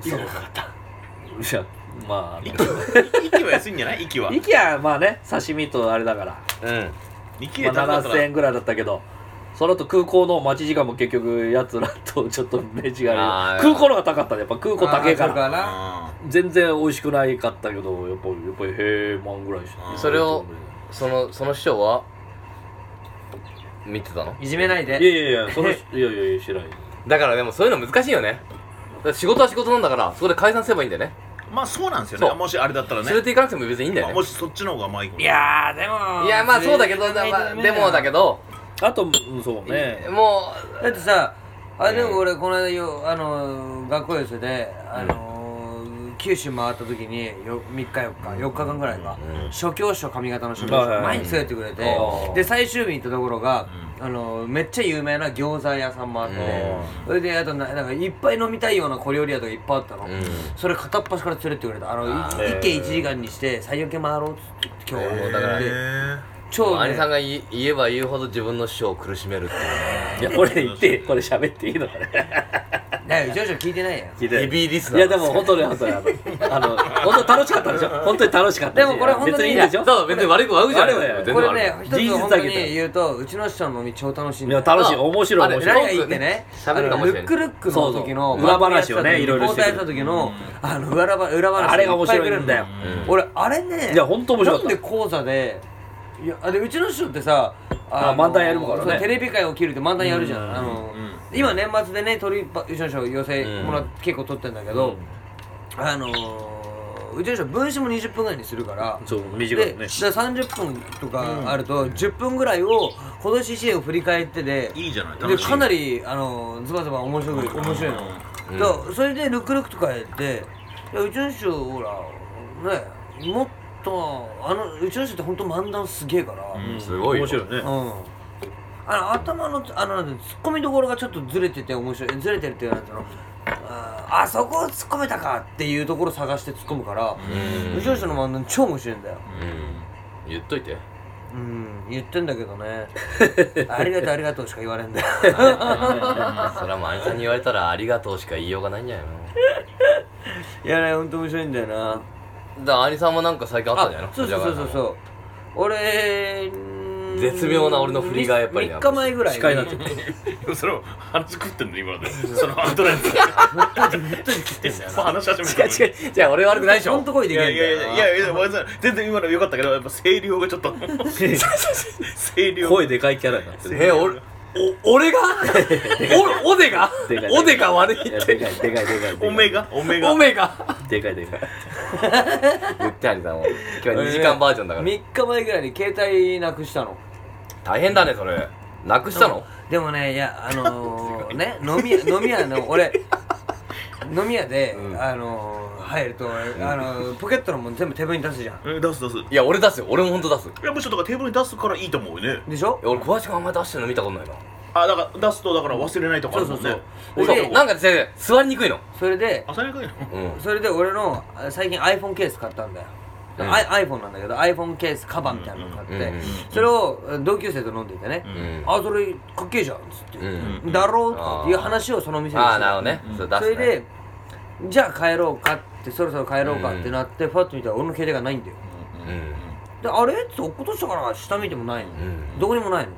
いくらかかったいやまあ息息は安いんじゃない息は息はまあね刺身とあれだからうんまあ、 息で高かったななせんえんらぐらいだったけどその後空港の待ち時間も結局やつらとちょっと目違いであー空港の方が高かったねやっぱ空港高いかあーそうらな全然美味しくないかったけどやっぱやっぱりへえ万ぐらいしてうんそれをそのその師匠は見てたの？ いじめないでいやいやいやそのいやいやいやしてないだからでもそういうの難しいよね。だから仕事は仕事なんだからそこで解散すればいいんだよね。 まあそうなんですよそうねもしあれだったらね連れて行かなくても別にいいんだよね。 まあもしそっちの方がまあいいかもいやーでもいやまあそうだけどだまあでもだけどあとうんそうねもだってさあれでも俺この間よあの学校寄せであの九州回った時によみっかよっかよっかかんぐらいかうん初教師上方の初教師はいはいはい毎日連れてくれてうんで最終日に行ったところがあのめっちゃ有名な餃子屋さんもあってうんそれであとななんかいっぱい飲みたいような小料理屋とかいっぱいあったのうんそれ片っ端から連れてってくれたあのいあー一軒いちじかんにしてさんよんけん回ろうっつって今日はもうだからでへ超ね兄さんが言い言えば言うほど自分の師匠を苦しめるっていうねいやこれ言ってこれ喋っていいのかねねうちの人聞いてないよ聞いてないヘビーリスナーいやでも本当に本当にあのあの本当に楽しかったでしょ本当に楽しかったしでもこれ本当に別にいいでしょそう別に悪く悪くじゃない悪い悪い全然これ悪いね一つ本当に言うとうちの師匠の飲み超楽しいんいだよや楽しい面白いあれ面白い何がいいってね喋るかもしれんあのルックルックの時のそうそう裏話をねいろいろしてくれる交代した時のあの裏話裏話あれが面白いんだよっぱくれるうんの俺あれねいや本当面白かったなんで講座でいやあでうちの師匠ってさあ漫談やるからねそうテレビ界を切るって漫談やるじゃうんんあのうん今年末でね鳥うちの師匠寄せもらって結構撮ってんだけどあのうちの人分子もにじゅっぷんぐらいにするからそう短いでねでさんじゅっぷんとかあるとじゅっぷんぐらいを今年いちねんを振り返ってでいいじゃないで楽しいかなりあのズバズバ面白い面白いの、 うんだそれでルックルックとかやっていやうちの人ほらねもっとあのうちの人って本当漫談すげえからうんすごいよ面白いねうんあの頭のあのなんてツッコミどころがちょっとずれてて面白いずれてるっていうなんていうのああそこを突っ込めたかっていうところを探して突っ込むからうんうちの人の漫談超面白いんだようん言っといてうん言ってんだけどねありがとうありがとうしか言われんだよそれはもう兄さんに言われたらありがとうしか言いようがないんじゃないのいやねほんと面白いんだよなだから兄さんもなんか最近あったんじゃないのそうそうそうそうそう俺絶妙な俺の振りがやっぱりみっかまえぐらいに司会になってるそれを話食ってんの今までそのアウトライン切ってんだよ話し始めた違う違うじゃあ俺悪くないでしょほんと声でいいけんだよやいやいやいやいやごめんなさい全然今の良かったけどやっぱ声量がちょっと声量声でかいキャラになってるえ俺お俺がおおでがでかいおでが悪いいやってでかいでかいでかいでかいオメガオメガオメガでかいでかい言って兄さんも今日はにじかんバージョンだからみっかまえぐらいに携帯なくしたの大変だねそれなくしたのでもねいやあのー、ね飲み屋飲み屋の俺飲み屋で、 うんあのー、入るとあのー、ポケットのもん全部手ぶりに出すじゃんうん出す出すいいや俺出すよ俺もほんと出すやむしろだからテーブルに出すからいいと思うよねでしょいや俺小林君あんまり出してるの見たことないなあだから出すとだから忘れないとかあるもんねそう俺そうそうそうなんか先生座りにくいのそれで朝にくいのうんそれで俺のあ最近 iPhone ケース買ったんだよ、 うんアイ iPhone なんだけど iPhone ケースカバンみたいなの買って、 うんうんうんそれを同級生と飲んでいてね、 うんあそれかっけえじゃんっつって、 うんだろうとかっていう話をその店でしてああなるほどねうんそれ出すねそれでじゃあ帰ろうかってそろそろ帰ろうかってなって、パッと見たら俺の携帯がないんだようんであれって落っことしたから下見てもないの、 うんどこにもないの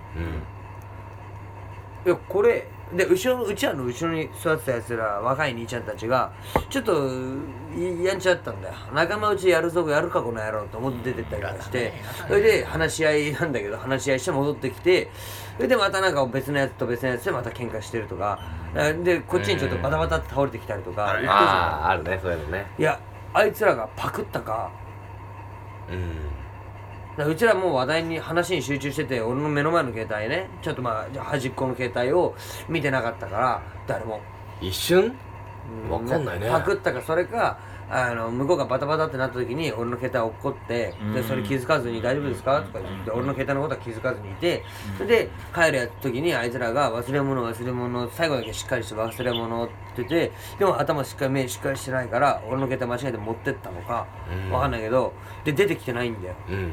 うんいやこれで後ろのうちわの後ろに座ってたやつら若い兄ちゃんたちがちょっといやんちゃだったんだよ仲間内やるぞやるかこの野郎と思って出てったりとかしてそれで話し合いなんだけど話し合いして戻ってきてそれでまたなんか別のやつと別のやつでまた喧嘩してるとかでこっちにちょっとバタバタって倒れてきたりとか言ってるじゃんあああるねそういうのねいやあいつらがパクったかうんだからうちらもう話題に話に集中してて俺の目の前の携帯ねちょっとまあ端っこの携帯を見てなかったから誰も一瞬うわかんないねパクったかそれかあの向こうがバタバタってなった時に俺の携帯落っこってでそれ気づかずに「大丈夫ですか?」とか言って俺の携帯のことは気づかずにいてそれで帰る時にあいつらが忘れ物忘れ物最後だけしっかりして忘れ物って言ってでも頭しっかり目しっかりしてないから俺の携帯間違えて持ってったのかうんわかんないけどで出てきてないんだようん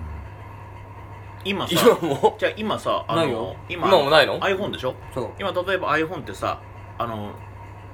今さ今もじゃあ今さあのないよ今今もないの iPhone でしょそう今例えば iPhone ってさあの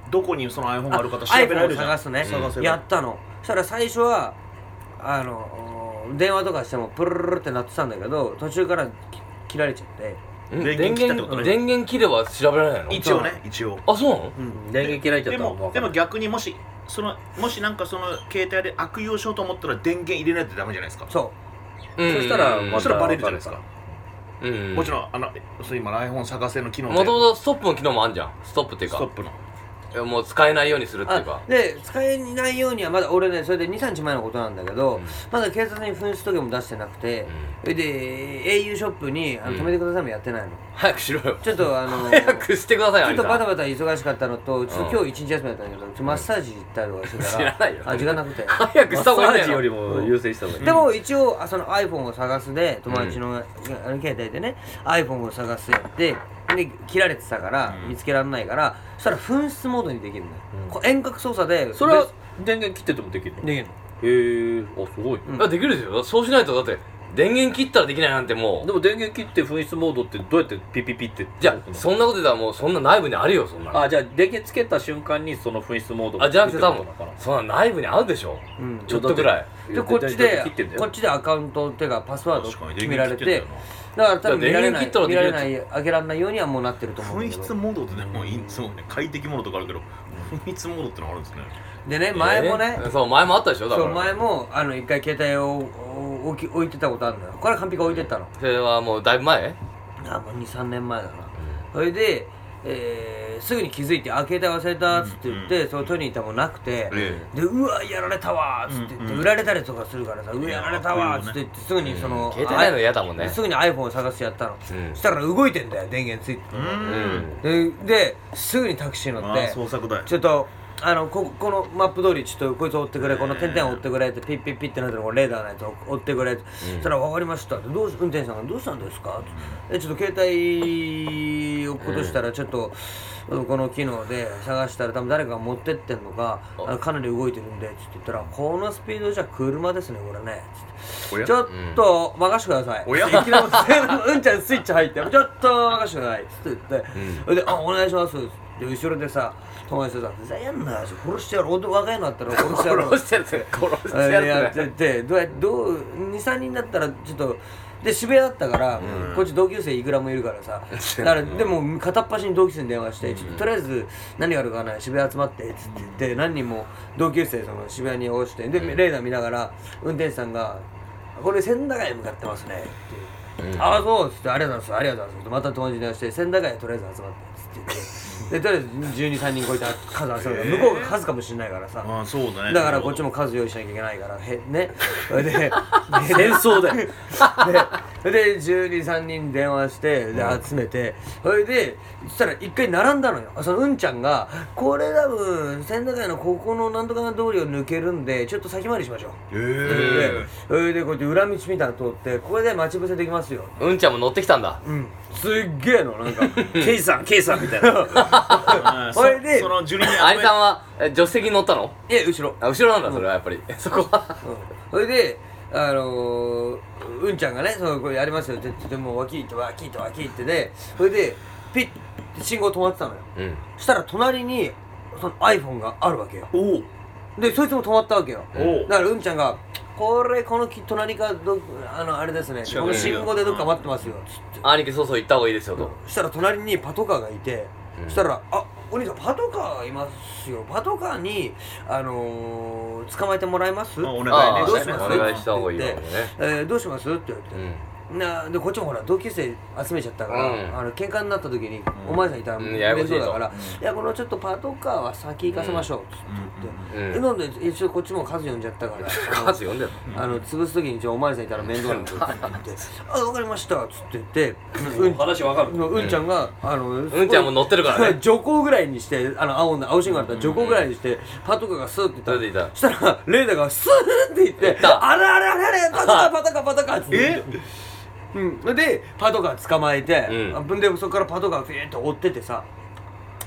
どこにその iPhone があるかと調べられるじゃん。 iPhone を探すね、 探せばやったの。そしたら最初はあの電話とかしてもプルルルって鳴ってたんだけど、途中から切られちゃって、 ん電源電切ったってことね源電源切れば調べられないの？ 一応ね、一応。 あ、そうなの？ うん、 電源切られちゃったらもうでもでも逆にもしそのもしなんかその携帯で悪用しようと思ったら電源入れないとダメじゃないですか。 そうんそしたらうんまそしたらバレるじゃないですか。 うんもちろんあのそう今の iPhone 探せの機能でもともとストップの機能もあるじゃん。ストップっていうかストップのいやもう使えないようにするっていうあか。 で使えないようにはまだ俺ね、それでにさんにちまえのことなんだけど、 うんまだ警察に紛失届も出してなくて、それで au ショップにあのうん止めてくださいもやってないの。 早くしろよ。 ちょっとあの早くしてくださいよ。 ちょっとバタババタ忙しかったのと、ちょっと今日一日休みだったんだけど、ちょっとマッサージ行ったりとかしてたら、 知らないよあ時間なくて。 早くマッサした方がいいねージよりも優先した方がいい。 でも一応あその iPhone を探すで友達の、あの携帯でね iPhone を探すやってで切られてたから、 うん見つけられないからそしたら紛失モードにできるのよ、 うんこう遠隔操作でそれは電源切っててもできるの？ できるの。 へえ、あすごい。 うんあできるですよ。そうしないとだって電源切ったらできないなんてもう。 でも電源切って紛失モードってどうやってピピピってじゃあそんなこと言ったらもうそんな内部にあるよそんなの。 あじゃあ電源つけた瞬間にその紛失モードがあじゃなくて多分つくってことなのかそんな内部にあるでしょ。 うんちょっとぐらい。 な。 でこっちだってで切ってんだよこっちでアカウントっていうかパスワード確かに決められて電源切ってんだから多分見られない電源切ったら見られできるない開けられないようにはもうなってると思うんだ紛けど失モードってねもういいそうね快適モードとかあるけど紛失モードってのがあるんですね。 でね前もね、 えーそう前もあったでしょだから。 そう前もあの一回携帯をお置き置いてたことあるんだよ。これ完璧置いてったの。 それはもうだいぶ前？ あもうにさんねんまえだな。それで、えー、すぐに気づいて「あ携帯忘れた」っつって言って、 うんそれ取りに行ったらもうなくて、 えで「うわやられたわ」っつって言って、 うん売られたりとかするからさ「うわやられたわ」っつって言ってすぐにその、 携帯ないの嫌だもんね。 すぐに iPhone を探してやったの、 うんそしたら動いてんだよ電源ついてて、 うんでですぐにタクシー乗ああって創作だよ。 ちょっとあのここのマップ通りちょっとこいつ追ってくれこの点々を追ってくれってピッピッピッってなってるこのレーダーのやつを追ってくれって、そしたら分かりましたってどうし運転手さんがどうしたんですかってちょっと携帯を落っことしたらちょっと、この機能で探したら多分誰かが持ってってんのかあのかなり動いてるんでつって言ったらこのスピードじゃ車ですねこれねつっておやちょっと任してください。 おやいきなりうんちゃんスイッチ入ってちょっと任してくださいっつって言って、それであお願いしますで後ろでさ友達とさふざけんなよ殺してやろう若いのだったら殺してやろう殺してやる殺してやるやっててどうやどうにさんにんだったらちょっとで渋谷だったから、 うんこっち同級生いくらもいるからさだからでも片っ端に同級生に電話して、ちょっととりあえず何があるかな渋谷集まってっつって言って何人も同級生その渋谷に応してで、レーダー見ながら運転手さんが「これ千駄ヶ谷に向かってますね」っていう。 うんああそうっつってありがとうございますありがとうございますまた友達に電話して千駄ヶ谷とりあえず集まってっつって言ってでとりあえずじゅうに、さんにんこういった数集める向こうが数かもしれないからさああそうだね。 だからこっちも数用意しなきゃいけないからへねそれでで戦争だよ。 ででじゅうに、さんにん電話してで集めてそれでそしたら一回並んだのよそのうんちゃんがこれ多分千駄ヶ谷のここのなんとかな通りを抜けるんでちょっと先回りしましょうえでそれでこうやって裏道みたいなの通ってこれで待ち伏せできますようんちゃんも乗ってきたんだ。 うんすっげえのなんかケイさんケイさんみたいな。 えそれでそのじゅうににんアリさんはえ助手席に乗ったの？ いや後ろあ後ろなんだそれはやっぱり。そこは。 それであのー、うんちゃんがねそのこれやりますよって言ってもう脇行って脇行って脇行ってでそれでピッて信号止まってたのようん。 そしたら隣にその iPhone があるわけよおおでそいつも止まったわけよおだからうんちゃんがこれこの隣かどあのあれですね近くにこの信号でどっか待ってますよつって兄貴そうそう行った方がいいですよと。 そしたら隣にパトカーがいて、 うんそしたら「あお兄さんパトカーがいますよパトカーに、あのー、捕まえてもらえます?」 あお願いねああどうしますお願いした方がいいわね。 えーどうしますって言われて、 うん。 なでこっちもほら同級生集めちゃったから、 うんあの喧嘩になった時に、お前さんいたらうん面ややこしいと倒だから、 うんいやこのちょっとパトカーは先行かせましょうっつって言って、 うんえなんで一応こっちも数呼んじゃったからあの数読んでるあの潰す時に一応お前さんいたら面倒なんでって言って「あ分かりました」っつって言ってうん話わかる。 のうんちゃんが、あのうんちゃんも乗ってるからね。 徐行ぐらいにしてあの青の青信号だったら徐行ぐらいにして、パトカーがスーってそれでいた言ったそしたらレーダーがスーって言って行ったあれあれあれあれパトカーパトカーパトカーっつってえうん、でパトカー捕まえて、 うんあでそこからパトカーフィーッと追っててさ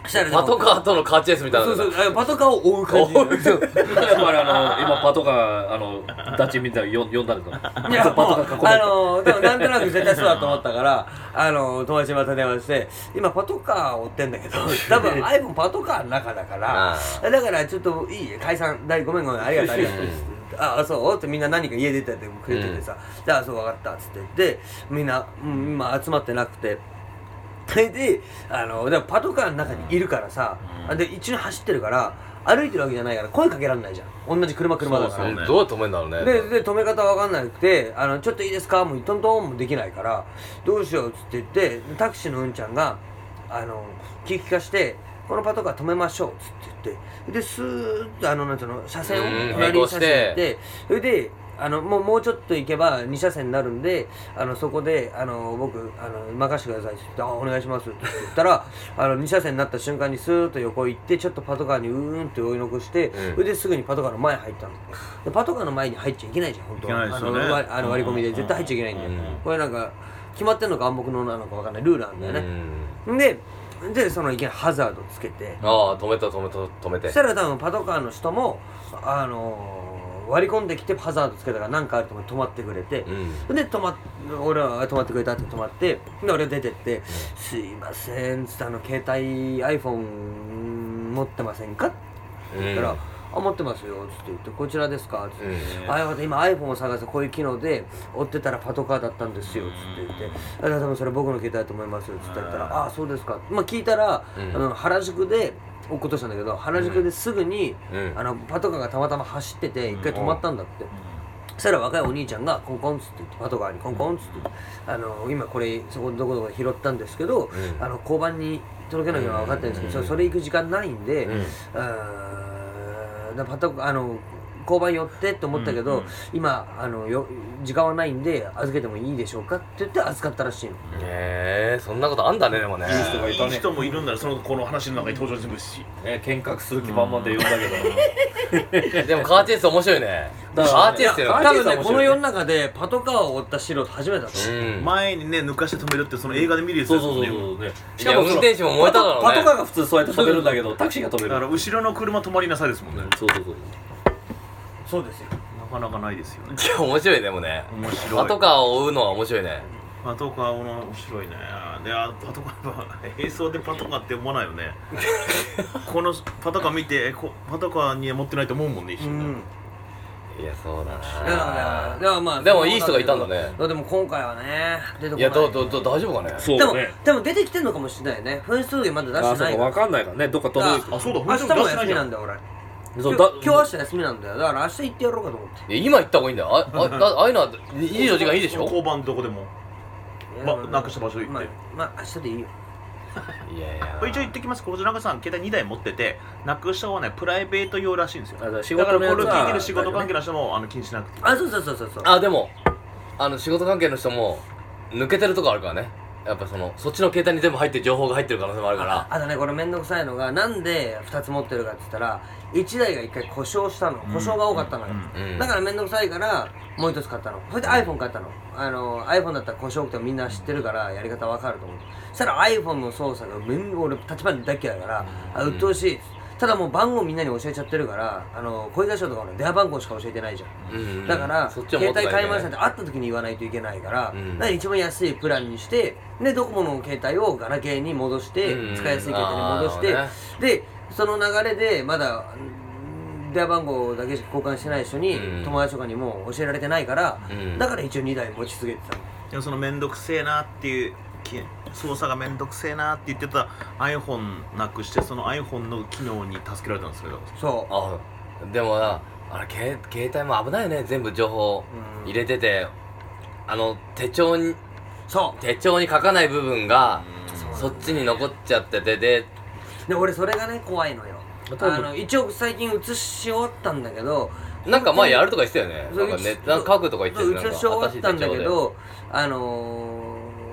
したらパトカーとのカーチェイスみたいなそうそうあパトカーを追う感じそうだからあの今パトカーあのダチみたいなの呼んだんですかいやパもうトカー囲んであのでもなんとなく絶対そうだと思ったからあの友達にまた電話して今パトカー追ってんだけど多分 iPhone パトカーの中だからだからちょっといい解散だいごめんごめんありがとうありがとうああそうってみんな何か家出ててくれててさ、うん、じゃあそう分かったっつって言ってみんな、うん、今集まってなくてであのでもパトカーの中にいるからさ、うん、で一緒に走ってるから歩いてるわけじゃないから声かけられないじゃん同じ車車だからそうそう、ね、どうやって止めるんだろうねでで止め方分かんなくてあのちょっといいですかもうトントンもできないからどうしようっつって言ってタクシーのうんちゃんがあの聞き聞かしてこのパトカー止めましょうっつって言ってでスーッとあのなんていうの車線を左に車線行ってそれであのもうもうちょっと行けばに車線になるんであのそこであの僕あの任せてくださいって言って「あお願いします」って言ったらあのに車線になった瞬間にスーッと横行ってちょっとパトカーにうーんって追い残して、うん、それですぐにパトカーの前に入ったのでパトカーの前に入っちゃいけないじゃん本当は、ね、あのあの割り込みで絶対入っちゃいけないんだよ、うん、これなんか決まってんのか暗黙のなのか分かんないルールなんだよね、うん、ででそのいきなりハザードつけてああ止めた止めた止めてそしたら多分パトカーの人もあのー割り込んできてハザードつけたから何かあると思って止まってくれて、うん、で止ま俺は止まってくれたって止まってで俺出てって「すいません」つってあの携帯 iPhone 持ってませんかって言ったら「うん、あ持ってますよ」つって言って「こちらですか?」つって「うん、あよかった今 iPhone を探してこういう機能で追ってたらパトカーだったんですよ」つって言って「あ多分それ僕の携帯だと思います」つって言ったら「ああそうですか」まあ聞いたら、うん、あの原宿で落っことしたんだけど原宿ですぐに、うん、あのパトカーがたまたま走ってて一回止まったんだって、うん、そしたら若いお兄ちゃんがコンコンっつって言ってパトカーにコンコンっつって、うん、あの今これそこどこどこで拾ったんですけど、うん、あの交番に届けなきゃ分かってるんですけど、うん、それ行く時間ないんで、うん、あだパトあの交番寄ってって思ったけど、うんうん、今あのよ時間はないんで預けてもいいでしょうかって言って預かったらしいの。 へえそんなことあんだねでもねいい人がいたねいい人もいるんだらそのこの話の中に登場するしね見学する気満々で呼んだけどでもカーチェイス面白いねカーチェイスって多分ねこの世の中でパトカーを追った素人初めてだと思う、 うん、前にね抜かして止めるってその映画で見るやつですもんね、そうそうそうねしかも運転手も燃えただろうねパトカーが普通そうやって止めるんだけどタクシーが止めるだから後ろの車止まりなさいですもんね、 うん、そうそうそうそうですよなかなかないですよねいや面白いねでもね面白いパトカーを追うのは面白いねパトカーの面白いねでパトカーは並走でパトカーって思わないよねこのパトカー見てこパトカーには持ってないと思うもんね一瞬ね、うんいやそうだな。いやでもまあでもいい人がいたんだね。 でも今回はね出てこない。 いやどどど大丈夫かね。 そうでもでも出てきてんのかもしれないね。分数まだ出してない。 あそうかわかんないからねどっか届いて。 あそうだ明日も休みなんだよ俺。 そうだ今日明日休みなんだよだから明日行ってやろうかと思って。 いや今行った方がいいんだよ。ああああいうのはにじゅうよじかんいいでしょ。 交番どこでも。まなくした場所行って。 まあまあ明日でいいよ。 いやいや一応言ってきますこちらがさん携帯にだい持っててなくした方はねプライベート用らしいんですよ。だから仕事のやつはこれを聞いてる仕事関係の人もあの気にしなくていい。 あそうそうそうそうそう。 あでもあの仕事関係の人も抜けてるとこあるからね。やっぱそのそっちの携帯に全部入ってる情報が入ってる可能性もあるから。 ああとねこれめんどくさいのがなんでふたつ持ってるかって言ったらいちだいがいっかい故障したの故障が多かったのよ、うんうん、だからめんどくさいからもう一つ買ったのそれで iPhone 買ったのあの iPhone だったら故障多くてもみんな知ってるからやり方わかると思うそしたら iPhone の操作がめん俺タッチパネル大嫌いだからあ鬱陶しいただもう番号みんなに教えちゃってるからあの小出しとか俺電話番号しか教えてないじゃん、うんうん、だから携帯買いましたって会った時に言わないといけないから、うん、だから一番安いプランにしてでドコモの携帯をガラケーに戻して、うん、使いやすい携帯に戻して、ね、でその流れでまだ電話番号だけしか交換してない人に、うん、友達とかにも教えられてないから、うん、だから一応にだい持ち続けてたのでもそのめんどくせえなっていう操作がめんどくせえなって言ってた iPhone なくしてその iPhone の機能に助けられたんですけどそうあでもなあれ携携帯も危ないよね全部情報入れてて、うん、あの手帳にそう手帳に書かない部分がそっちに残っちゃっててでで俺それがね怖いのよあの一応最近写し終わったんだけどなんか前やるとか言ってたよねなんかねなんか書くとか言ってた写し終わったんだけどあのー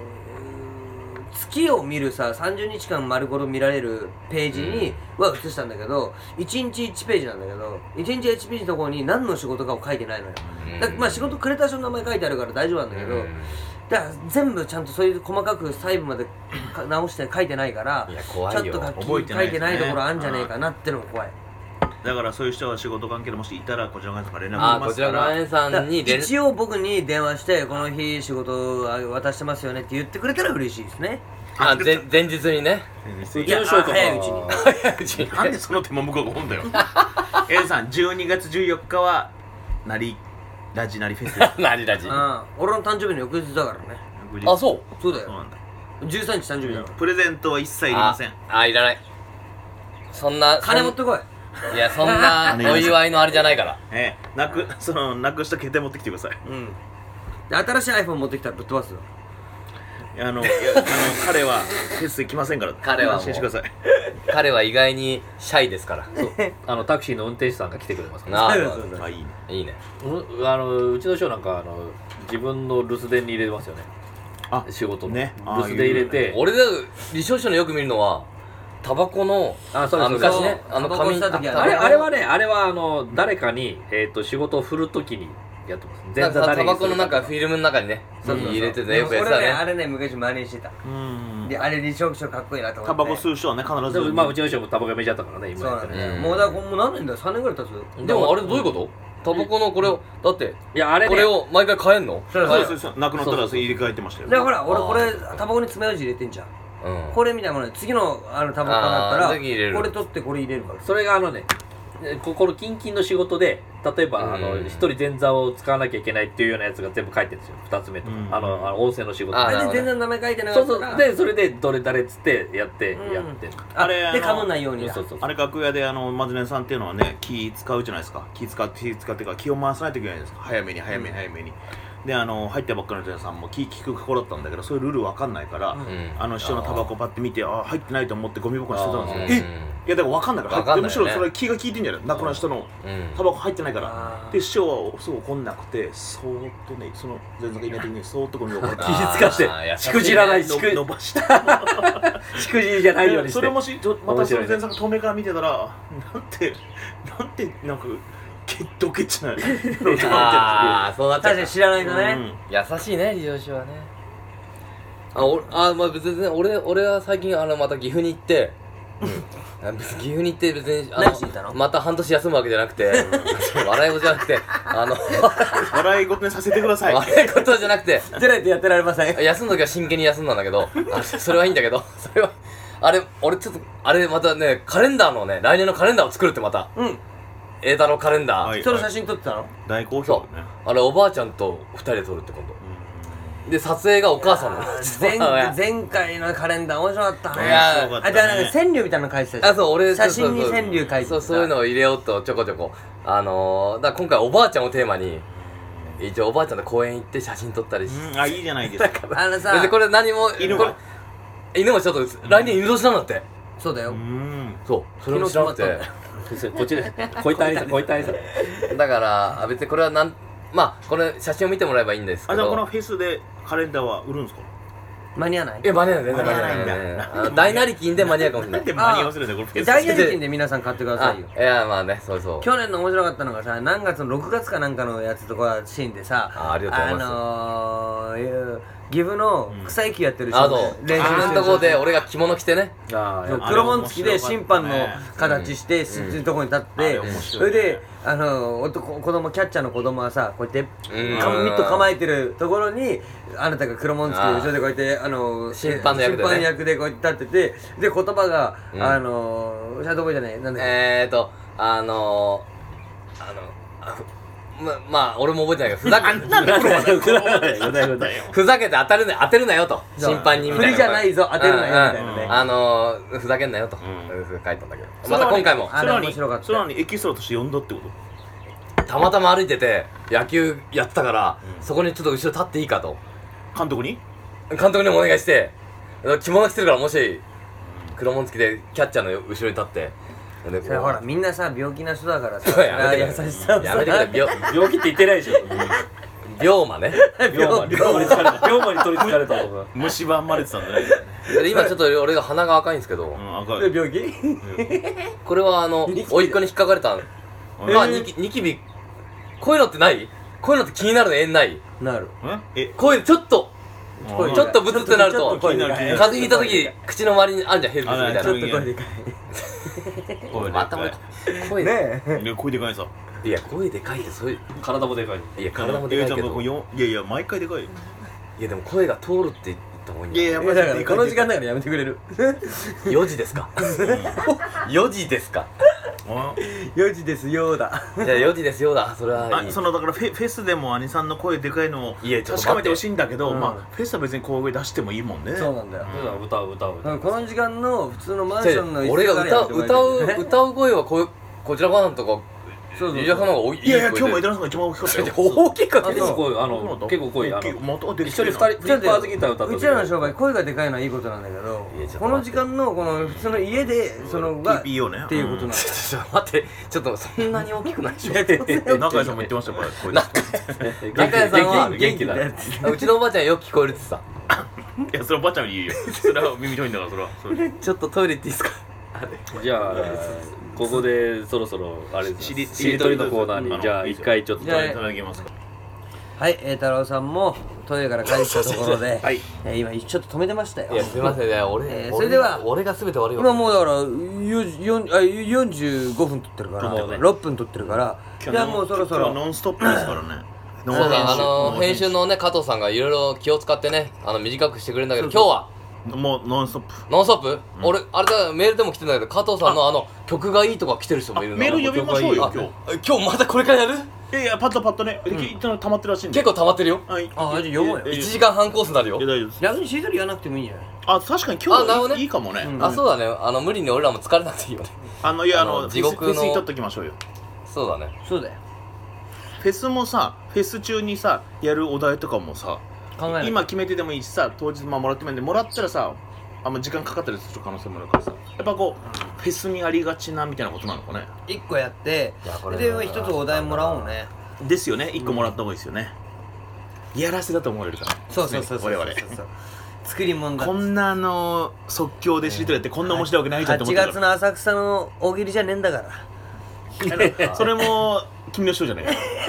月を見るささんじゅうにちかん丸ごと見られるページには写したんだけどいちにちいちページなんだけどいちにちいちページのところに何の仕事かを書いてないのよだまあ仕事くれた人の名前書いてあるから大丈夫なんだけどだから全部ちゃんとそういう細かく細部までか直して書いてないからいや怖いよちょっと書き覚えてないですね書いてないところあるんじゃねえかなってのが怖い。 だからそういう人が仕事関係でもしいたらこちら側から連絡しあーこちらますから側さんに連一応僕に電話してこの日仕事渡してますよねって言ってくれたら嬉しいですね。 あ前前日にねうちいやの翔とか早いうちに早いうちになんでその手間向こうがおんだよエイさんじゅうにがつじゅうよっかはなりラジナリフェス何ラジうん俺の誕生日の翌日だからね。 あそうそうだよそうなんだじゅうさんにち誕生日だからプレゼントは一切いりませんああいらないそんな金持ってこい。 いやそんなお祝いのあれじゃないからええなくそのなくした携帯持ってきてくださいうんで新しい iPhone 持ってきたらぶっ飛ばすよ。 あのいやあの彼はフェス来ませんから彼はもう安心してください彼は意外にシャイですからあのタクシーの運転手さんが来てくれますからなあそうそうそうあいいねいいねうあのうちの翔なんかあの自分の留守電に入れますよね。 あ仕事のね留守電入れて、 俺で李承信のよく見るのはタバコのあそうです昔ねそうあのタバコ紙した時はねあれあれはねあれはあの誰かにえっと仕事を振るときにやってます。 なんかタ誰にバコのなんかフィルムの中にねそうそうそう入れててよくやってた俺ねあねれね昔真似してた。 うんであれ李承信かっこいいなと思って。 タバコ吸う人はね必ずでもまあうちの人もタバコやめちゃったからね今そうなんだよ、 うんもうだからもう何年だよさんねんぐらい経つ。 でもあれどういうことタバコのこれをだっていやあれねこれを毎回変えんのそうそうですそうですなくなったらそれ入れ替えてましたよでほら俺あーこれタバコに爪楊枝入れてんじゃん。 うんこれみたいなもので次のあのタバコだったあー次入れるらこれ取ってこれ入れるから。 それがあのねえここの近々の仕事で例えばあのうん一人前座を使わなきゃいけないっていうようなやつが全部書いてるんですよふたつめとかうんあのあの音声の仕事あーあれなるほど全然名前書いてなかそうったらそうでそれでどれ誰っつってやってうんやってるああれあのでかぶんないようにだ。 そうそうそうあれ楽屋であのマズネさんっていうのはね気使うじゃないですか気使って気使ってから気を回さないといけないんですか早めに早めに早めに、であの入ったばっかりの女優さんも気利く心だったんだけどそういうルールわかんないから、 うんあの師匠のタバコパッて見てあ入ってないと思ってゴミ箱に捨てたんですよあえいやだからわかんないからわかんないよねむしろそれ気が利いてんじゃない亡くなる人のうんタバコ入ってないからあーで師匠はすぐ怒んなくてそーっとねその前座がいない時にそーっとゴミ箱に気使ってあー優しいねしくじらないしのく伸ばしたしくじりじゃないようにしてそれもしちょまたそ面白いねの前座が遠目から見てたらなんてなんてなんかけドケチなのああそうなっちゃう確かに知らないとね、 うん優しいね李承信はねあおあまあ別に俺俺は最近あのまた岐阜に行ってあ別に岐阜に行って別にあ何しに行ったのまた半年休むわけじゃなくて笑い事じゃなくてあの笑い事にさせてください笑い事じゃなくてじゃないとやってられません。 休む時は真剣に休んだんだけどあそれはいいんだけどそれはあれ俺ちょっとあれまたねカレンダーのね来年のカレンダーを作るってまたうん栄太郎カレンダー、 はいその写真撮ってたの。 大好そう評だねあれおばあちゃんと二人で撮るって今度で撮影がお母さんのあー前前回のカレンダー面白かったね。 いやー面白かったあじゃあなんかね川柳みたいなの書いてたじゃん。 あそう俺写真にそうそう川柳書いてた。 そうそういうのを入れようとちょこちょこあのー、だから今回おばあちゃんをテーマに一応おばあちゃんと公園行って写真撮ったりしうんあいいじゃないですかあのさ別にこれ何も犬はこれ犬もちょっと来年犬年なんだってそうだよ。 うんそうそれも知らなくて昨日決こっちでこういった挨拶こういった挨拶だからあ別にこれはなんまあこれ写真を見てもらえばいいんですけあじゃあこのどフェスでカレンダーは売るんですか間に合わないいや間に合わない全然間に合わない間に合わないんだあの大なり金で間に合うかもしれなないんで間に合わせるんだよこのフェス大体金で皆さん買ってくださいよ。 あいやまあねそうそう去年の面白かったのがさ何月のろくがつかなんかのやつとかシーンでさあありがとうございますあのー、岐阜の草野球やってる人あと練習してるあのとこで俺が着物着てねそうああ黒紋付きで審判の形してんそういうとこに立ってあれ面白いねそれであの男子供キャッチャーの子供はさこうやってうんかミット構えてるところにあなたが黒紋付きで後ろでこうやってあの審判の役でね審判役でこうやって立っててで言葉がうんあのシャドーボーイじゃないなんだっけえーとあのー、あのあままあ俺も覚えてないけどふざけなんでプロはねふざけて当たるな当てるなよと審判にみたいな振りじゃないぞ当てるなよみたいなうんうんねあのー、ふざけんなよと、 ん書いたんだけどまた今回もあれそれなに面白かったそれなのにエキストラとして呼んだってことたまたま歩いてて野球やってたから、そこにちょっと後ろ立っていいかと監督に監督にもお願いして着物着てるからもし黒紋付きでキャッチャーの後ろに立ってでそれほらみんなさ病気な人だからさやめてくれ優しさをさやめてくれ病病気って言ってないでしょ病魔ね病魔に病魔に疲れた病魔に取りつかれたとか虫歯まれてたんだねで今ちょっと俺が鼻が赤いんですけど、 うん赤い病気これはあの甥っ子に引っかかれたまあニキニキビこういうのってないこういうのって気になるの縁ないええこういうのちょっと声ちょっとブツってなるとちょっと声でかい気になる風邪ひいた時口の周りにあんじゃんヘルペスみたいなちょっと声でか声また俺声いでねえいや声でかいさいや声でかいってそういう体もでかいいや体もでかいけいやどいよいやいや毎回でかいよやでも声が通るって言った方がいいんじゃないいやいやいやだからこの時間だからやめてくれるよじですかよじですかあよじですよーだじゃあよじですよだそれはいいあそのだからフェフェスでも兄さんの声でかいのをいやちょっと待って確かめてほしいんだけど、 うんまあフェスは別にこういう声出してもいいもんねそうなんだよ歌う歌う歌うこの時間の普通のマンションの俺が歌う歌う歌歌う声はこうこちら側なんとかそうそうゆうやさんの方が多いいやいや今日も声で枝野さんが一番大きかったよ大きかった結構そう濃いあの結構濃いあのまた一緒に二人フリッパーズギター歌った時うちらの商売声がでかいのはいいことなんだけどいやちょっとこの時間のこの普通の家でそのがティーピーオー ねっていうことなんだよちょっと待ってちょっとそんなに大きくないでしょ中井さんも言ってましたよこれ声出して中谷さんは元気元気だ元気だようちのおばあちゃんよく聞こえるってさいやそれはばあちゃんに言うよそれは耳遠いんだからそれはそれちょっとトイレ行っていいですかじゃあここでそろそろあれですしりしりとりのコーナーあのにじゃあ一回ちょっとじゃあいただきますかはい栄太郎さんもトイレから帰ってきたところではいえー今ちょっと止めてましたよいやすみませんね俺、 えーそれでは俺が全て悪いわ今もうだからよじよんあよんじゅうごふん撮ってるからそうねろっぷん撮ってるからじゃあもうそろそろ今日はノンストップですからねそうだあの編集のね加藤さんがいろいろ気を使ってねあの短くしてくれるんだけど今日はもうノンストップノンストップ、俺あれだメールでも来てんだけど加藤さんのあの曲がいいとか来てる人もいるのメール読みましょうよあ今日今日またこれからやるいやいやパッとパッとね一旦溜まってるらしいんで結構溜まってるよはいあじゃあ読もうよいちじかんはんコースになるよいや大丈夫です逆にしりとり言わなくてもいいんじゃないあ確かに今あなるほどね日いいかもねうんあそうだねあの無理に俺らも疲れなくていいよねあのいやああのの地獄のフェスに取っときましょうよそうだねそうだよフェスもさフェス中にさやるお題とかもさ考えない今決めてでもいいしさ当日まあもらってもいいんでもらったらさあんま時間かかったりする可能性もあるからさやっぱこうフェスにありがちなみたいなことなのかね一個やっていやこれで一つお題もらおうねですよね一個もらった方がいいですよねやらせだと思われるからそうそうそうそう我々 そうそう作り物だこんなあの即興でしりとりやってこんな面白いわけないじゃんと思 8 ってたか月の浅草の大喜利じゃねえんだかららそれも君の人じゃない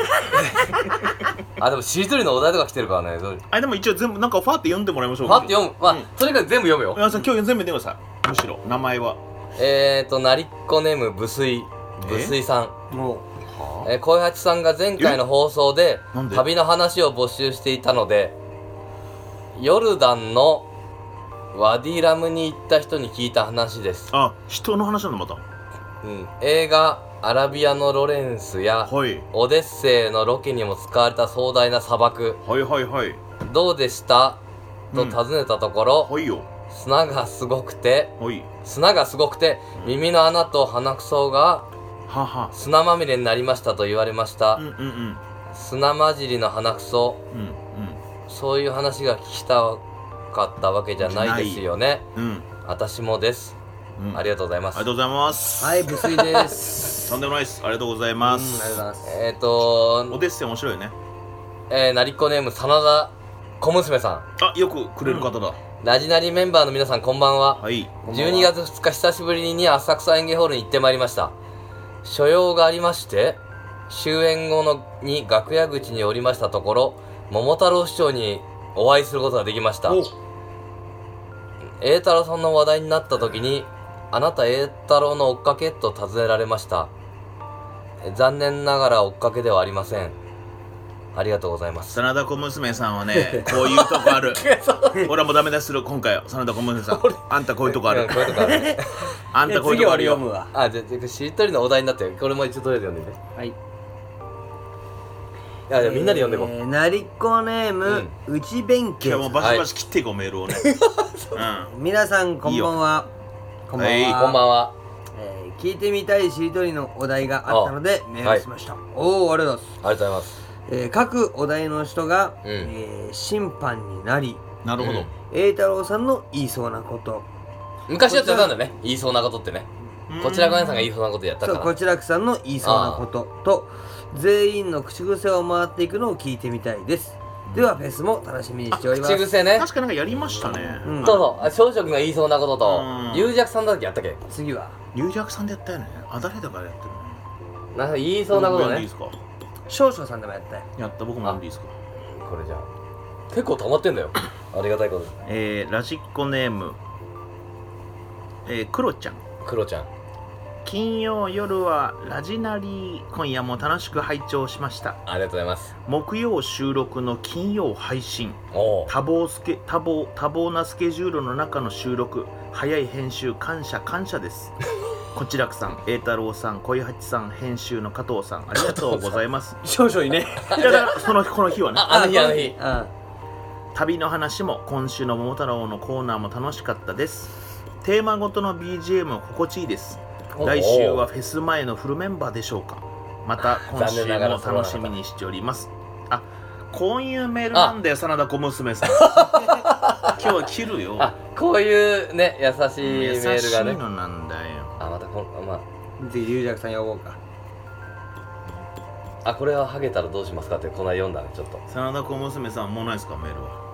あでもしりとりのお題とか来てるからねどうあでも一応全部なんかファーって読んでもらいましょうパッて読むまあ、 うんとにかく全部読むよ山田さん今日全部読んでくださいむしろ名前はえーとなりっこネームブスイブスイさんもえー、小八さんが前回の放送でなんで旅の話を募集していたのでヨルダンのワディラムに行った人に聞いた話です、 あ人の話なんだまたうん、映画「アラビアのロレンス」やはい 「オデッセイ」のロケにも使われた壮大な砂漠はいはいはいどうでしたとうん尋ねたところ、 はいよ砂がすごくてはい砂がすごくて耳の穴と鼻くそがはは砂まみれになりましたと言われました、 うんうんうん砂混じりの鼻くそうんそういう話が聞きたかったわけじゃないですよねうんうん私もです、 うんありがとうございますありがとうございますはい無水ですとんでもないですありがとうございうんありますがとうございますえっ、ー、とオデッセイ面白いよねえー、なりっこネーム真田小娘さんあよくくれる方だラジナリメンバーの皆さんこんばんははいじゅうにがつふつか久しぶりに浅草園芸ホールに行ってまいりました所用がありまして終演後のに楽屋口におりましたところ桃太郎市長にお会いすることができましたお栄太郎さんの話題になった時にあなた栄太郎の追っかけと尋ねられました残念ながら追っかけではありませんありがとうございます真田小娘さんはねこういうとこある俺はもうダメ出しする今回は真田小娘さんあんたこういうとこあるうんこういうとこあるねあんたこういう次とこあるよ俺読むわあじゃあしりとりのお題になってこれも一応とりあえず読んでねはいいやじゃあみんなで読んでいこう、 えーなりっこネーム内弁慶今日もバシバシ切っていこうメールをねうん皆さんこんばんはこんばんは、 はいこんばんはえー聞いてみたいしりとりのお題があったのでメールしました、おおありがとうございます、 ありがとうございますえー各お題の人が、 うんえー審判になりなるほどうん栄太郎さんの言いそうなこと昔やってたんだよね言いそうなことってねこちらごやんさんが言いそうなことやったからそうこちらくさんの言いそうなことと全員の口癖を回っていくのを聞いてみたいです、ではフェスも楽しみにしております口癖ね確かなんかやりましたねうんそうそうあ少女君が言いそうなこととうん龍尺さんだっけやったっけ次は龍尺さんでやったよねあ誰だからやってるのなんか言いそうなことね僕も読んでいいですか少々さんでもやったよやった僕も読んでいいですかこれじゃあ結構溜まってんだよありがたいことで。 えー、ラジコネームえー、クロちゃん。 クロちゃん、 金曜夜はラジナリー、今夜も楽しく拝聴しました。 ありがとうございます。 木曜収録の金曜配信、 おお、 多忙スケ多忙多忙なスケジュールの中の収録、早い編集感謝感謝ですこちらくさん、栄太郎さん、小八さん、編集の加藤さん、ありがとうございます少々いねいやだからそのこの日はね、 あ、あの日あの日。 あ旅の話も今週の桃太郎のコーナーも楽しかったです。テーマごとの ビージーエム も心地いいです。来週はフェス前のフルメンバーでしょうか。また今週も楽しみにしております。あ、こういうメールなんだよ、真田小娘さん今日は切るよ。 あ、こういうね優しいメールがね。 優しいのなんだよ。 あ、またこんまあぜひ龍尺さん呼ぼうか。 あ、これはハゲたらどうしますかってこの間読んだねちょっと。 真田小娘さんもうないですかメールは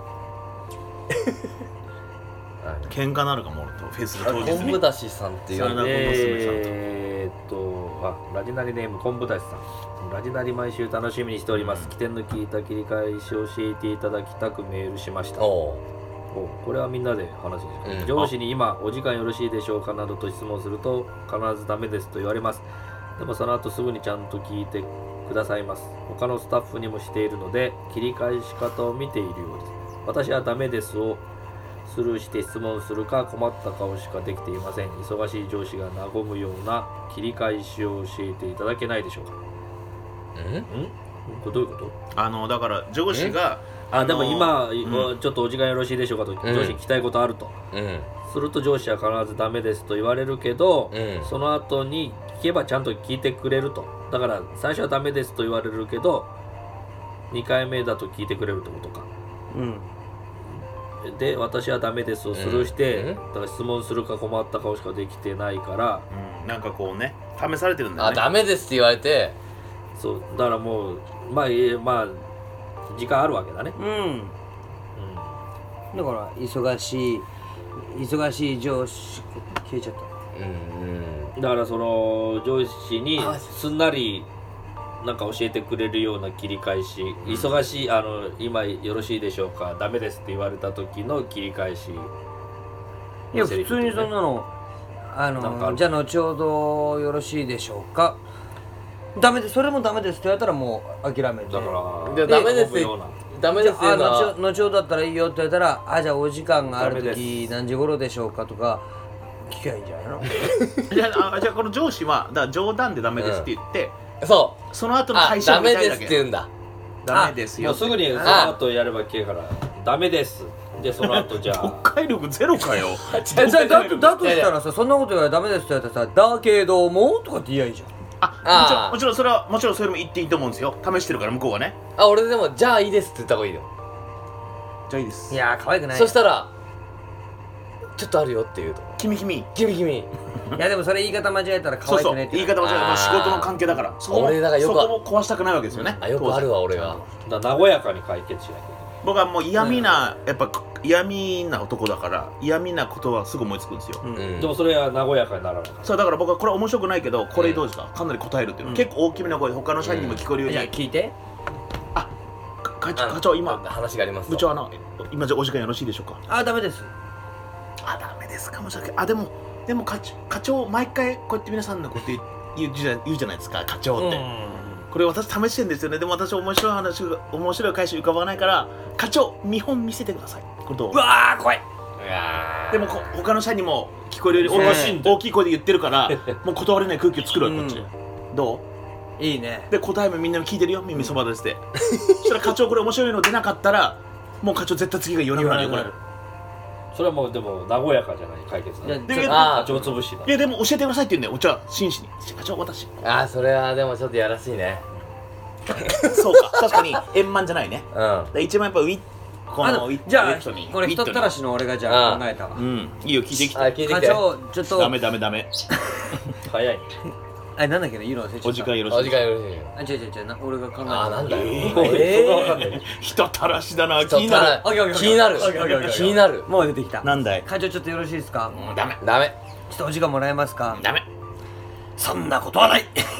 はい、 喧嘩なるかも俺とフェスの当日に昆布だしさんっていう真田小娘さんとえーっとあラジナリネーム昆布だしさん、ラジナリ毎週楽しみにしております、 うん起点の聞いた切り返しを教えていただきたくメールしました。 おおこれはみんなで話すんですか、 うん上司に今お時間よろしいでしょうかなどと質問すると必ずダメですと言われます。でもその後すぐにちゃんと聞いてくださいます。他のスタッフにもしているので切り返し方を見ているようです。私はダメですをスルーして質問するか困った顔しかできていません。忙しい上司が和むような切り返しを教えていただけないでしょうか。 うんんこれどういうこと？ あのだから上司があでも今、 うんちょっとお時間よろしいでしょうかと上司に聞きたいことあると、 うんすると上司は必ずダメですと言われるけど、 うんその後に聞けばちゃんと聞いてくれると。だから最初はダメですと言われるけどにかいめだと聞いてくれるってことか。 うんで私はダメですをスルーして、 うんだから質問するか困った顔しかできてないから、 うん、なんかこうね試されてるんだよあ、 ね。 ダメですって言われて、 そうだからもうまあえーまあ時間あるわけだね。 うんうんだから忙しい忙しい上司消えちゃった。 うんうんだからその上司にあすんなりなんか教えてくれるような切り返し、忙しいあの今よろしいでしょうかダメですって言われた時の切り返し。 いや普通にそんなのあなんかあるのじゃあ後ほどよろしいでしょうか。ダメです、それもダメですって言われたらもう諦めて。 だからでダメですってようなダメですってあいうのは後後ほどだったらいいよって言われたら、あじゃあお時間があるダメ時です何時頃でしょうかとか聞けばいいんじゃないのじゃああじゃあこの上司はだから冗談でダメですって言って、 そその後う。あ、 の会社ダメを見たいだけ。 ですって言うんだ。 ダメですよ。 もうすぐにその後やれば消えからダメですでその後じゃあ国会力ゼロかよ。 じゃあだだだとしたらさ、そんなこと言われたらダメですって言われたらさ、だけどもとかって言えばいいじゃん。 あ、 あーもちろんもちろんそれはもちろんそれも言っていいと思うんですよ。試してるから向こうはね。 あ、俺でもじゃあいいですって言った方がいいよ。 じゃあいいですい。やー可愛くない。 そしたらちょっとあるよって言うと。 君君。 君君。 いやでもそれ言い方間違えたら可そうそう。 愛くないって言い方間違えたらあー仕事の関係だから。そこも俺だからよくそこも壊したくないわけですよね。 あ、よくあるわ俺が。 だから和やかに解決しなきゃい僕はもう嫌味な、やっぱ嫌味な男だから嫌味なことはすぐ思いつくんですよ、 うんうけない、 ん。 でもそれは和やかにならないからそうだから僕はこれ面白くないけどこれどうですか、かなり答えるっていうの、 うん結構大きめな声で他の社員にも聞こえるように、 じゃあ聞いて。 か課長あ課長今話がありますと。 部長あの今じゃお時間よろしいでしょうか。 あダメです。 あダメですかもしれない。あでもでも課長課長毎回こうやって皆さんのこと言う言うじゃ言うじゃないですか課長って、これ私試してんですよね。でも私面白い話が面白い返し浮かばないから課長見本見せてくださいことをうわー怖い。 うわーでもこ他の社員にも聞こえるようにね大き大きい声で言ってるからもう断れない空気を作るわこっちで、 うどういいね。 で答えもみんな聞いてるよ耳そばですってそしたら課長これ面白いの出なかったらもう課長絶対次が言わなくなるよこれ。 それはもうでも和やかじゃない解決だね。 でじゃあちょっとあ課長潰しだいやでも教えてくださいって言うんだよ。お茶真摯に課長私あー、それはでもちょっとやらしいね。 そうか確かに円満じゃないね。 うん。 で一番やっぱウィこあのウィのじゃあウィットにこれ人ったらしの俺がじゃあうん考えたわう。んいいよ聞いてきあ、 て。 課聞いてきて。 長ちょっとダメダメダメ早い。 あなんだっけね言うの忘れちゃった。 お時間よろしいお時間よろしいよ。 あ違う違う違うな俺が考えた。 あー、なんだよ。 えーそれわかんない。 人たらしだなちょっと気になる。 オッケーオッケー気になるオッケーオッケーオッケー気になる。 もう出てきた。 なんだい。 課長ちょっとよろしいですか。 うんダメダメ。 ちょっとお時間もらえますか。 ダメそんなことはない。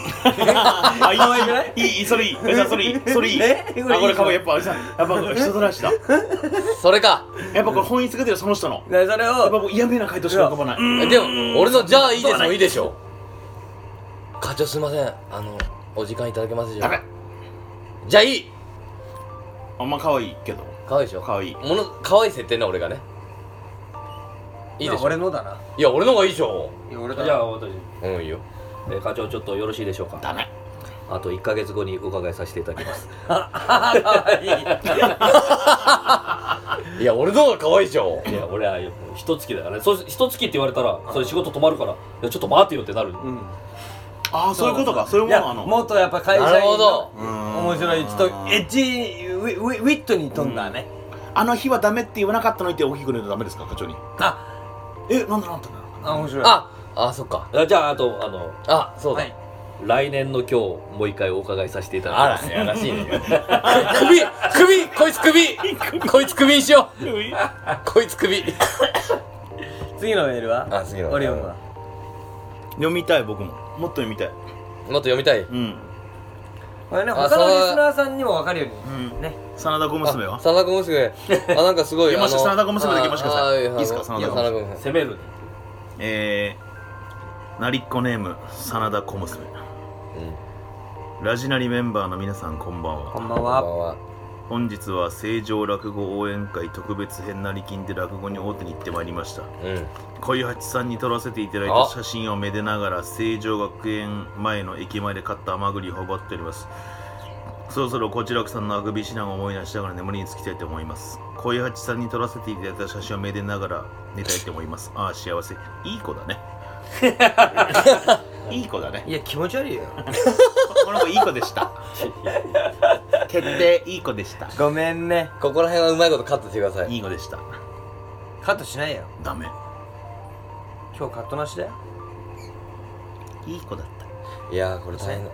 あ、いいいいいいそれいいじゃあそれいいそれいいえあ、これかもやっぱあれさやっぱ人たらしだそれか。 やっぱこれ本質が出るその人のでそれやっぱをもう嫌味な回答しか浮かばないえでも俺のじゃあいいですもいいでしょ。課長すいません、あのお時間いただけますでしょうか。 ダメじゃあいい。 あんま可愛いけど可愛いでしょ。 可愛いもの可愛い設定ね俺がね。いいでしょ。 俺のだな。 いや俺の方がいいでしょ。 いや俺だじゃあ私、 うんいいよ。 えー課長ちょっとよろしいでしょうか。 ダメあといっかげつごにお伺いさせていただきますいや俺の方が可愛いでしょ。 いや俺は一月だからね。そう一月って言われたらそれ仕事止まるから、いやちょっと待ってよってなる。 うんああそういうことかそういういやものあのもっとやっぱ会社なる員ほどの面白いちょっとエッジウィウィウィットに富んだね。 あの日はダメって言わなかったのにって大きく言うとダメですか課長にあえなんだなんだあ面白い。 ああそっか。 あじゃああとあのあそうだ。 はい来年の今日もう一回お伺いさせていただきあらます。 やらしいね。首首こいつ首こいつ首にしよう。こいつ首。 次のメールはあ次のオリオンは読みたい僕ももっと読みたいもっと読みたい。 うんこれねあ他のリそうスナーさんにも分かるよううんにね。 真田小娘は真田小娘。あなんかすごい。 読ましてあの真田小娘できましたかああいいですか真田小娘真田小娘。 攻める。 えーなりっこネーム真田小娘うん。 ラジナリメンバーの皆さんこんばんはこんばんこんばんは。 は。 本日は成城落語応援会特別編なり金で落語に大手に行ってまいりました。 うん。 小八さんに撮らせていただいあた写真をめでながら成城学園前の駅前で買った甘栗を頬張っております。そろそろこちらくさんのあくびしなが思い出しながら眠りにつきたいと思います。小八さんに撮らせていただいた写真をめでながら寝たいと思います。ああ幸せ。いい子だね。いい子だね。 いや気持ち悪いよ。 この子いい子でした。決定いい子でした。 ごめんね。 ここら辺はうまいことカットしてください。 いい子でした。 カットしないよ。 ダメ。 今日カットなしだよ。 いい子だった。 いやーこれ大変だ。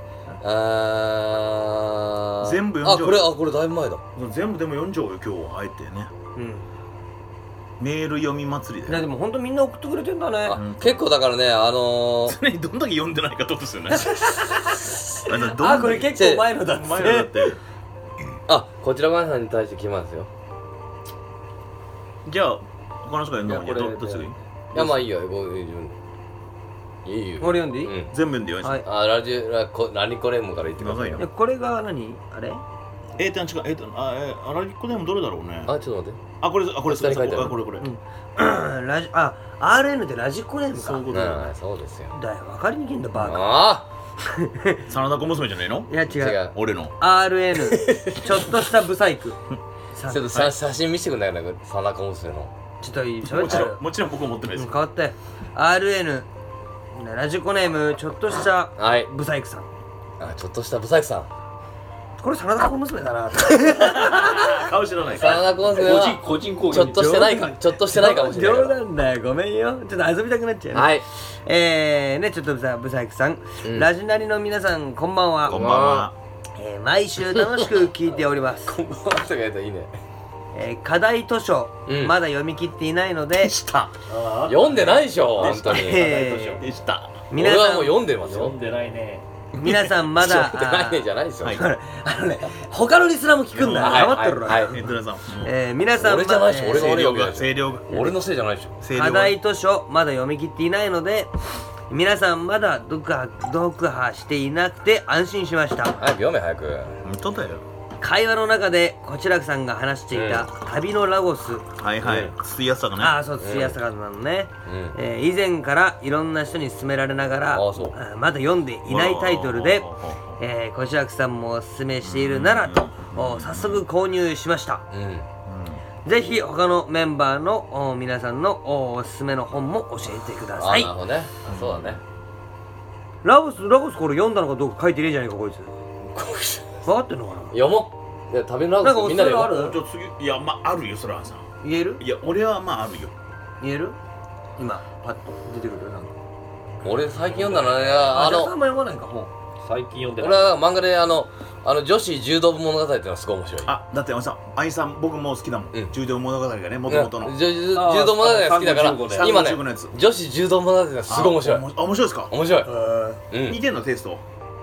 あー全部読んじゃうあこれあこれだいぶ前だ。 全部でも読んじゃおうよ今日はあえてね。 うん。 メール読み祭りいやでだよ。 も本当みんな送ってくれてんだね。 あ結構だからねあのー常にどんだけ読んでないかってことですよね。あのどんだけあこれ結構前のだっつ前のだって。 て。 あこちらごさんに対して来ますよ。 じゃあ他の人が読んだ方がいいいやこれどどっちがいい？ いやまあいいよごいいよいいよ。 俺読んでいい？ うん。 全部読んでよ。 はい。 あラジオラコラニコレームから言ってくださいよ。 長いえこれが何あれ？ えーと違うえーとあえーあらりっこでもどれだろうね。 あちょっと待って。 あこれあこれ下に書いてあるあこれこれ。 うんラジあ アールエヌ でラジコネームか。 そういうことだよあね。 そうですよ。 だよ分かりにくいんだバーカ。 あ真田小娘じゃないの？ いや違う。 あ違う。 俺の。 アールエヌ ちょっとしたブサイク。さちょっとさ写真見せてくんないかな真田小娘の。 ちょっといい喋もちってるろんもちろん僕は持ってないですうん。変わったよ アールエヌ ラジコネームちょっとしたはい。 ブサイクさん。 あちょっとしたブサイクさん。 これ真田小娘だな。 顔知らない真か。 田小娘個人は個人攻撃。 ちょっとしてないかちょっとしてないかもしれない冗から。 談だよごめんよ。ちょっと遊びたくなっちゃうね。 はい。 えーねちょっとブサブサイクさん、 うんラジナリの皆さんこんばんは。 こんばんは。 えー毎週楽しく聞いております。 こんばんはとか言うといいね。 えー課題図書、 うんまだ読み切っていないのでした。 あ読んでないでしょ本当に。 えでした。 皆さん俺はもう読んでますよ。 読んでないね。 皆さんまだ読んでないねじゃないですよ。 はいあーあのね他のリスナーも聞くんだよ。 はい黙ってるの、 はいえーと皆さん。 えー皆さん俺じゃないしま俺が声量が悪いわけだ声量が俺のせいじゃないでしょ。 声量が課題図書まだ読み切っていないので皆さんまだ読破読破していなくて安心しました。 早く読め早く。 本当だよ。 会話の中でこちらくさんが話していた旅のラゴス、 はいはい。筒井康隆ね。 ああそう土屋坂なのね、 うん。 えー以前からいろんな人に勧められながらあそうあーまだ読んでいないタイトルで、えー、こちらくさんもおすすめしているならとお早速購入しました。 うん。 ぜひ他のメンバーのお皆さんのおおすすめの本も教えてくだあさい。 なるほどね。そうだね。 ラゴスラゴスこれ読んだのかどうか書いてねえじゃねえかこいつ。分かってんのかな。 読もう。で旅のラなんかゴスみんなでおすすめ読もう。 じゃあ次いやまああるよそれはさ。 言えるいや俺はまああるよ。 言える今パッと出てくるなんか。 俺最近読んだのねあのあじゃああんま読まないか本。 最近読んでない。 俺は漫画であのあの女子柔道部物語っていうのはすごい面白い。 あだってあのさ愛さん僕もう好きだもん。 うん柔道物語がね元々の。 じゅじゅ柔道物語が好きだからあー今ねさんじゅうごのやつ女子柔道物語がすごい面白いあおも面白いですか。 面白い。 えうん似てんのテイスト。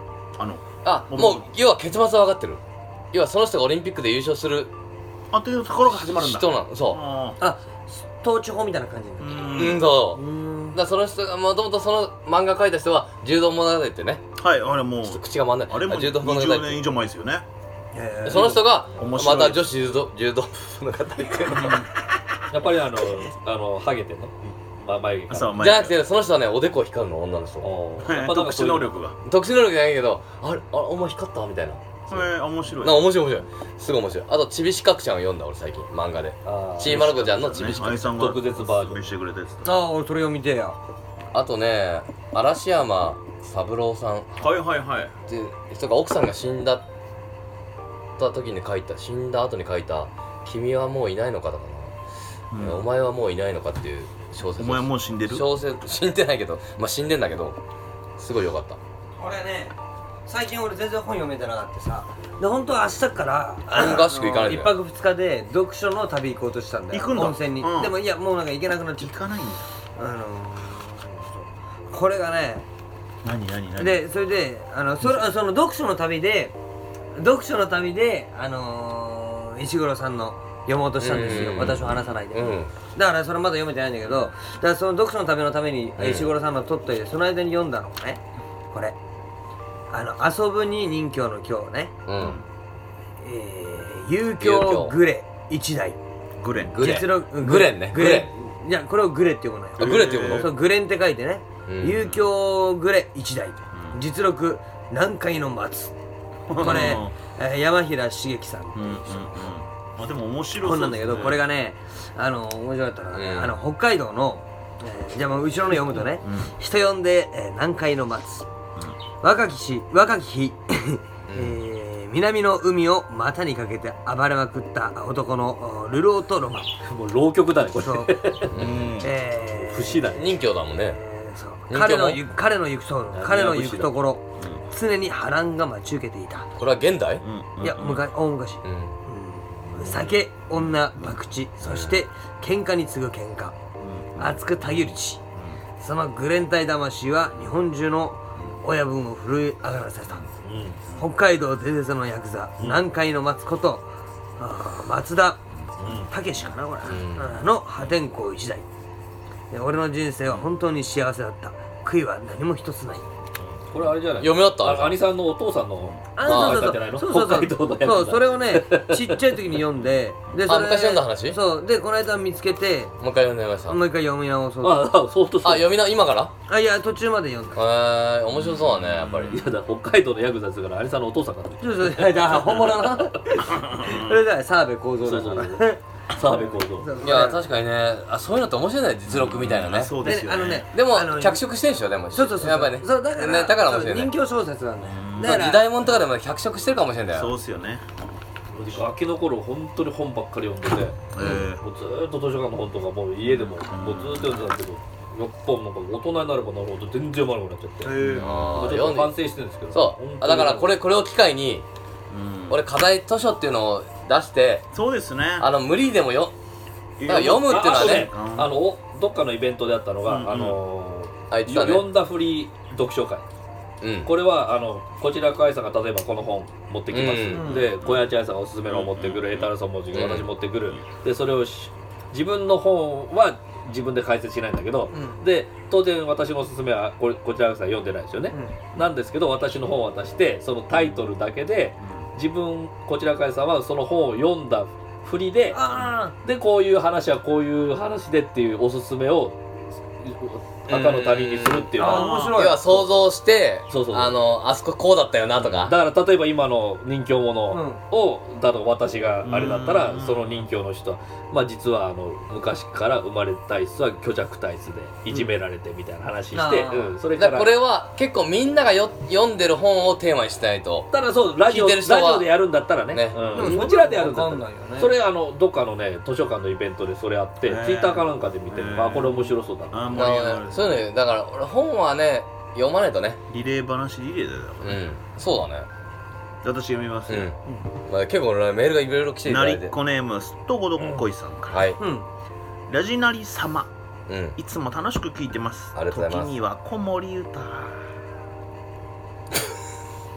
あのあもう要は結末は分かってる。要はその人がオリンピックで優勝するあというところが始まるんだ。 人なの。そああ統治法みたいな感じーうになっう、 んうん、そううーんだからその人がもともとその漫画描いた人は柔道物語ってね、 はいあれもうちょっと口が回んない。 あれも柔道物語にじゅうねん以上前ですよね。 えーその人が面白いまた女子柔道柔道物語っていうのやっぱりあのあのハゲてんの、ま、眉毛がそうじゃなくてその人はねおでこ光るの女の人。 おーやっぱなん特かそういう殊能力が特殊能力じゃないけどあれあお前光ったみたいな。 えー面白いなんか面白い面白いすごい面白い。あとちびしかくちゃんを読んだ俺最近漫画で。 あーちーまる子ちゃんのちびしかくちゃん。 愛さんが特別バージョンお勧めしてくれたやつああ俺それを見てやあとね嵐山三郎さんっはいはいはいていう人が奥さんが死んだた時に書いた死んだ後に書いた「君はもういないのか」だかな、 うんお前はもういないのかっていう小説。 お前もう死んでる小説死んでないけどまあ死んでんだけどすごいよかった。 俺ね最近俺全然本読めてなかったさで本当は明日から本合宿行かないんだよ一泊二日で読書の旅行こうとしたんだよ行くんだ温泉に、 うんでもいやもうなんか行けなくなっちゃっ行かないんだたあのー、これがね何何何でそれであのそれその読書の旅で読書の旅であのー、石黒さんの読もうとしたんですようん私を話さないで、 うんだからそれまだ読めてないんだけどだからその読書の旅のためにうん石黒さんの取っといてその間に読んだのがねこれあの遊ぶに任侠の今日ねうんえー、遊興グレ一台グレングレン実録うんグレンねグレンいやこれをグレって呼ぶのよあグレって呼ぶの、 えーそうグレンって書いてねうん遊興グレ一台実録南海の松これ、えー山平茂樹さんってうんうんうんいう人あでも面白そう本なんだけどこれがねあの面白かったのがね、 うんあの北海道の、えーじゃあもう後ろの読むとね、人呼んで、えー南海の松若きし若き日、えー南の海を股にかけて暴れまくった男のおルロートロマンもう浪曲だねこれそう、 うんえー不死だね任侠だもんね。 えーそう人気者彼の行く彼の行くそうや彼の行くところ常に波乱が待ち受けていたこれは現代？ うんいや昔大昔うんうん酒女博打そして喧嘩に次ぐ喧嘩熱くたぎる血そのグレンタイ魂は日本中の親分を奮い上がらせた北海道伝説のヤクザ南海の松ことあー松田武史かなこれ、 うんの破天荒一代で俺の人生は本当に幸せだった悔いは何も一つないこれあれじゃない読み終わったあ兄さんのお父さんのああそう書いてないのそうそうそう北海道のやつだそうそれをねちっちゃい時に読んででそれあ昔読んだ話そうでこの間見つけてもう一回読んでみました。 もう一回読み直そうああそうとそうあ読みな今から？ あいや途中まで読んだえー、面白そうだねやっぱり。 いやだ北海道のヤクザですから兄さんのお父さんからそうそういやだ本物のそれだ澤部幸三そうだからそうそう澤部幸三そういや確かにねあそういうのって面白いね実録みたいなね。 そうですよねあのねでもあの脚色してるでしょでも。 そうそうそうやっぱりね。 そうだからねだから面白いねそう人。形小説なんだようんだから時代物とかでも脚色してるかもしれないんだよ。 そうっすよねガキの頃本当に本ばっかり読んでてえもうずーっと図書館の本とかもう家でももうずーっと読んでたんだけどやっぱなんか大人になればなるほど全然読まなくなっちゃって、 えあもうー読んでちょっと反省してるんですけどそうあだからこれこれを機会にうん俺課題図書っていうのを出してそうですねあの無理でもよだから読むっていうのはねああとあのおどっかのイベントであったのが、 うんうんあのあ言ってたね読んだフリー読書会うんこれはあのこちらかいさんが例えばこの本持ってきます、 うんで小屋ちゃんさんがおすすめの本持ってくる、エタラソン文字がうん私持ってくる、でそれをし自分の本は自分で解説しないんだけど、 うんで当然私のおすすめはこれこちらかいさん読んでないですよね、なんですけど私の本を渡してそのタイトルだけで自分こちらかいさんはその本を読んだふりであでこういう話はこういう話でっていうおすすめを赤の他人にするっていうのあは面白い要は想像してそうそうそうあのあそここうだったよなとかだから例えば今の人形者を、だと私があれだったらうんその人形の人はまあ実はあの昔から生まれた体質は虚弱体質でいじめられてみたいな話して、 うんうんそれかだかららこれは結構みんながよ読んでる本をテーマにしないとただそうラジオラジ聞いてる人はオでやるんだったらねねうんでもうちらでやるんだったらわかんないよねそれあのどっかのね図書館のイベントでそれあって、 へーツイッターかなんかで見てるへーあこれ面白そうだなあーだから盛り上がるそういうのだから俺本はね読まないとねリレー話リレーだようんそうだね私読みますようん、まあ、結構ねメールがいろいろ来ていたなだいてりっこネームすっとこどっこいさんからはいうんラジナリ様うんいつも楽しく聞いてますありがとうございます時には子守歌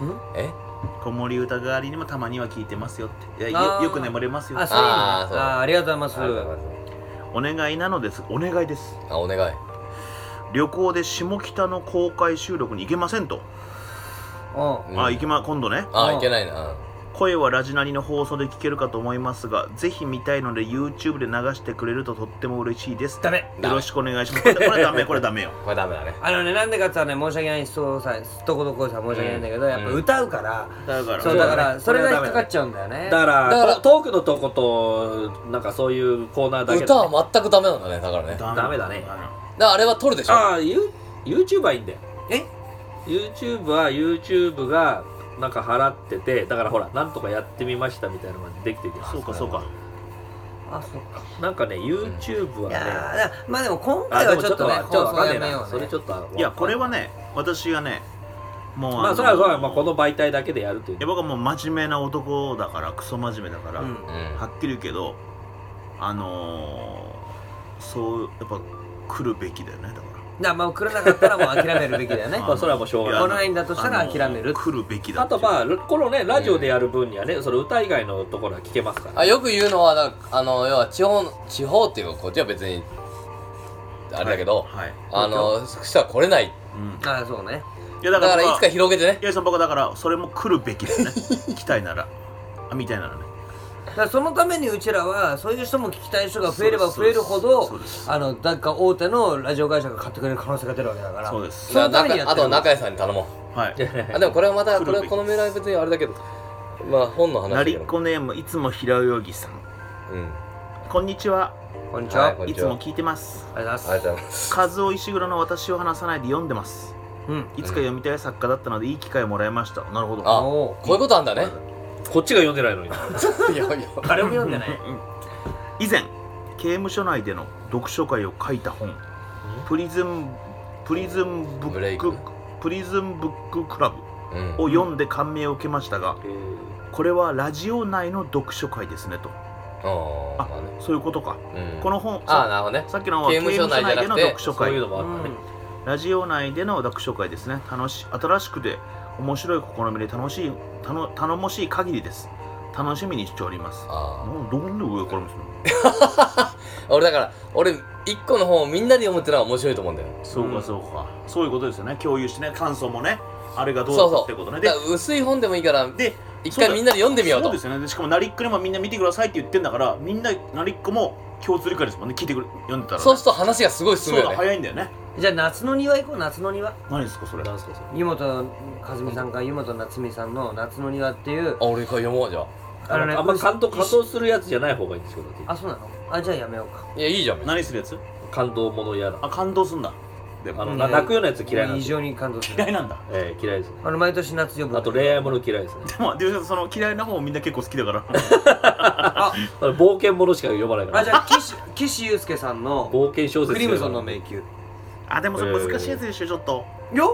え子守歌代わりにもたまには聞いてますよっていやあーよよく眠れますよあそういうのねあーそうあーありがとうございますお願いなのですお願いですあお願い旅行で下北の公開収録に行けませんと、 うんうんあ行きま今度ねあいけないな声はラジナリの放送で聞けるかと思いますがぜひ見たいので YouTube で流してくれるととっても嬉しいですダメよろしくお願いしますこれこれダメこれダメよこれダメだねあのねなんでかって言ったらね申し訳ないそうさとことこさ申し訳ないんだけど、やっぱ歌うから、 だからそうだからそれが引っかそれはダメかっちゃうんだよねだからだからトトークのとことなんかそういうコーナーだけ歌だねは全くダメなんだねだからねだかダメだねらあれは撮るでしょああ YouTube はいいんだよえ YouTube は YouTube がなんか払っててだからほらなんとかやってみましたみたいなのができてるじゃんそうかそうかあそっかなんかね YouTube はいねやーだまあでも今あでも回はちょっとねちょっとわかんねえ放送やめようねなそれちょっといやこれはね私がねもうまあそれはそうだまあこの媒体だけでやるといういや僕はもう真面目な男だからクソ真面目だから、 うんうんはっきり言うけどあのー、そうやっぱ来るべきだよねだからだからまあ来れなかったらもう諦めるべきだよねまあそれはもうしょうがない来ないんだとしたら諦めるあの来るべきだあとまあこのねラジオでやる分にはねその歌以外のところは聞けますからあよく言うのはだあの要は地方地方っていうかこっちは別にあれだけど、 はい、はいあのそしたら来れないうん、 ああそうねいやだかだかららいつか広げてねいやその僕はだからそれも来るべきだよね来たいならあみたいなのねだからそのためにうちらはそういう人も聞きたい人が増えれば増えるほどそうですあのなんか大手のラジオ会社が買ってくれる可能性が出るわけだからそうですそのためにやなってるあと中谷さんに頼もうはいあでもこれはまたこ来るべきれこのメールは別にあれだけどまあ本の話なりだけどっこネームいつも平泳ぎさんうんこんにちはこんにちは、 はいこんにちはいつも聞いてますありがとうごありざいまがとうございます和夫石黒の私を話さないで読んでますすうんいつか読みたい作家だったのでいい機会をもらいましたなるほどあおこういうことあんだねこっちが読んでないのにいやいや誰も読んでない以前刑務所内での読書会を書いた本プリズンプリズンブブレイクックプリズンブッククラブうんを読んで感銘を受けましたが、これはラジオ内の読書会ですねとああまあねそういうことか、 うんこの本あなるほどねさっきのは刑務所内じゃなくて刑務所内での読書会そういうのもあったねラジオ内での読書会ですね楽し新しくて面白い試みで楽しいたの頼もしい限りです楽しみにしておりますあもうどんな上から見せるのあ俺だから俺一個の本をみんなで読むってのは面白いと思うんだよそうかそうか、そういうことですよね共有してね感想もねあれがどうだそうそうったってことねでだから薄い本でもいいからで一回みんなで読んでみようとそうですよねでしかもなりっこでもみんな見てくださいって言ってんだからみんななりっこも共通理解ですもんね聞いてくれ読んでたら、ね、 そうすると話がすごい進むそうだよね早いんだよねじゃあ夏の庭行こう夏の庭何ですかそれなんすかそれ湯本和美さんか湯本夏美さんの夏の庭っていうあ俺これ読もうじゃああのねあんま感動感動するやつじゃない方がいいんですよだってあそうなのあじゃあやめようかいやいいじゃん何するやつ感動もの嫌だあ感動すんだでもあのうんな泣くようなやつ嫌いなんですよ異常に感動する嫌いなんだええ嫌いですあの毎年夏読むあと恋愛もの嫌いですねでもでもその嫌いな方もみんな結構好きだからあ冒険ものしか読まないからあじゃあ岸岸優介さんの冒険小説クリムゾンの迷宮あでもそれ難しいやつでしょちょっとよ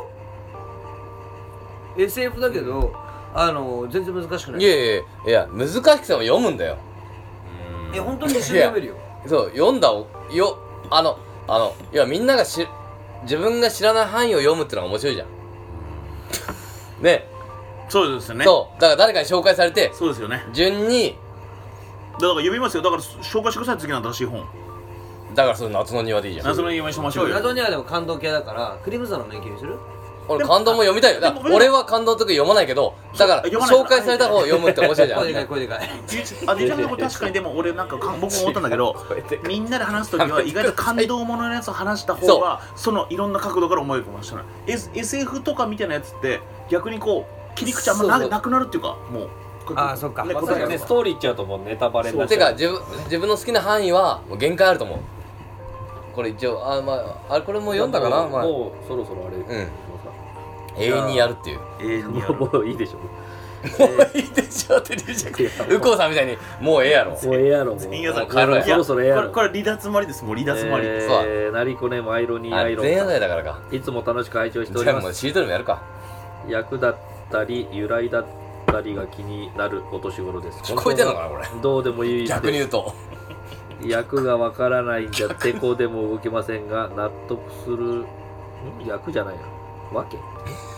エスエフ だけどあの全然難しくないいやいやいやいや難しくても読むんだよえ本当に一緒に読めるよそう読んだおよあのあのいやみんながし自分が知らない範囲を読むってのが面白いじゃんねそうですよねそうだから誰かに紹介されてそうですよね順にだから読みますよだから紹介してください次の新しい本だからそれ夏の庭でいいじゃん謎の読みましょうよ謎にはでも感動系だからクリムゾンの迷宮にする俺感動も読みたいよだから俺は感動の時読まないけどだから読まない紹介された方を読むって面白いじゃん声でかい声でかいあディジャブのとこ確かにでも俺なんかか僕も思ったんだけどみんなで話す時は意外と感動もののやつを話した方がそのいろんな角度から思えるかもしれない S- エスエフ とかみたいなやつって逆にこう切り口あんまなそうそうなくなるっていうかもうあーそっかねまさかねストーリー言っちゃうともうネタバレになっちゃうてか自分自分の好きな範囲はもう限界あると思うこれ一応あまああれこれもう読んだかなまあもうもうそろそろあれうん永遠にやるっていう永遠にやるもういいでしょもういいでしょって言うじゃん右近さんみたいにもうええやろもうええやろもう全員やだもう帰ろうやそろそろええやろこれこれ離脱まりですもう離脱まりですえー、なりこねもアイロニーあアイロン前夜祭だからかいつも楽しく拝聴しておじゃあもうりますシートルもやるか役だったり由来だったりが気になるお年頃です聞こえてんのかなこれどうでもいい逆に言うと役がわからないんじゃてこでも動けませんが納得するん役じゃないなわけ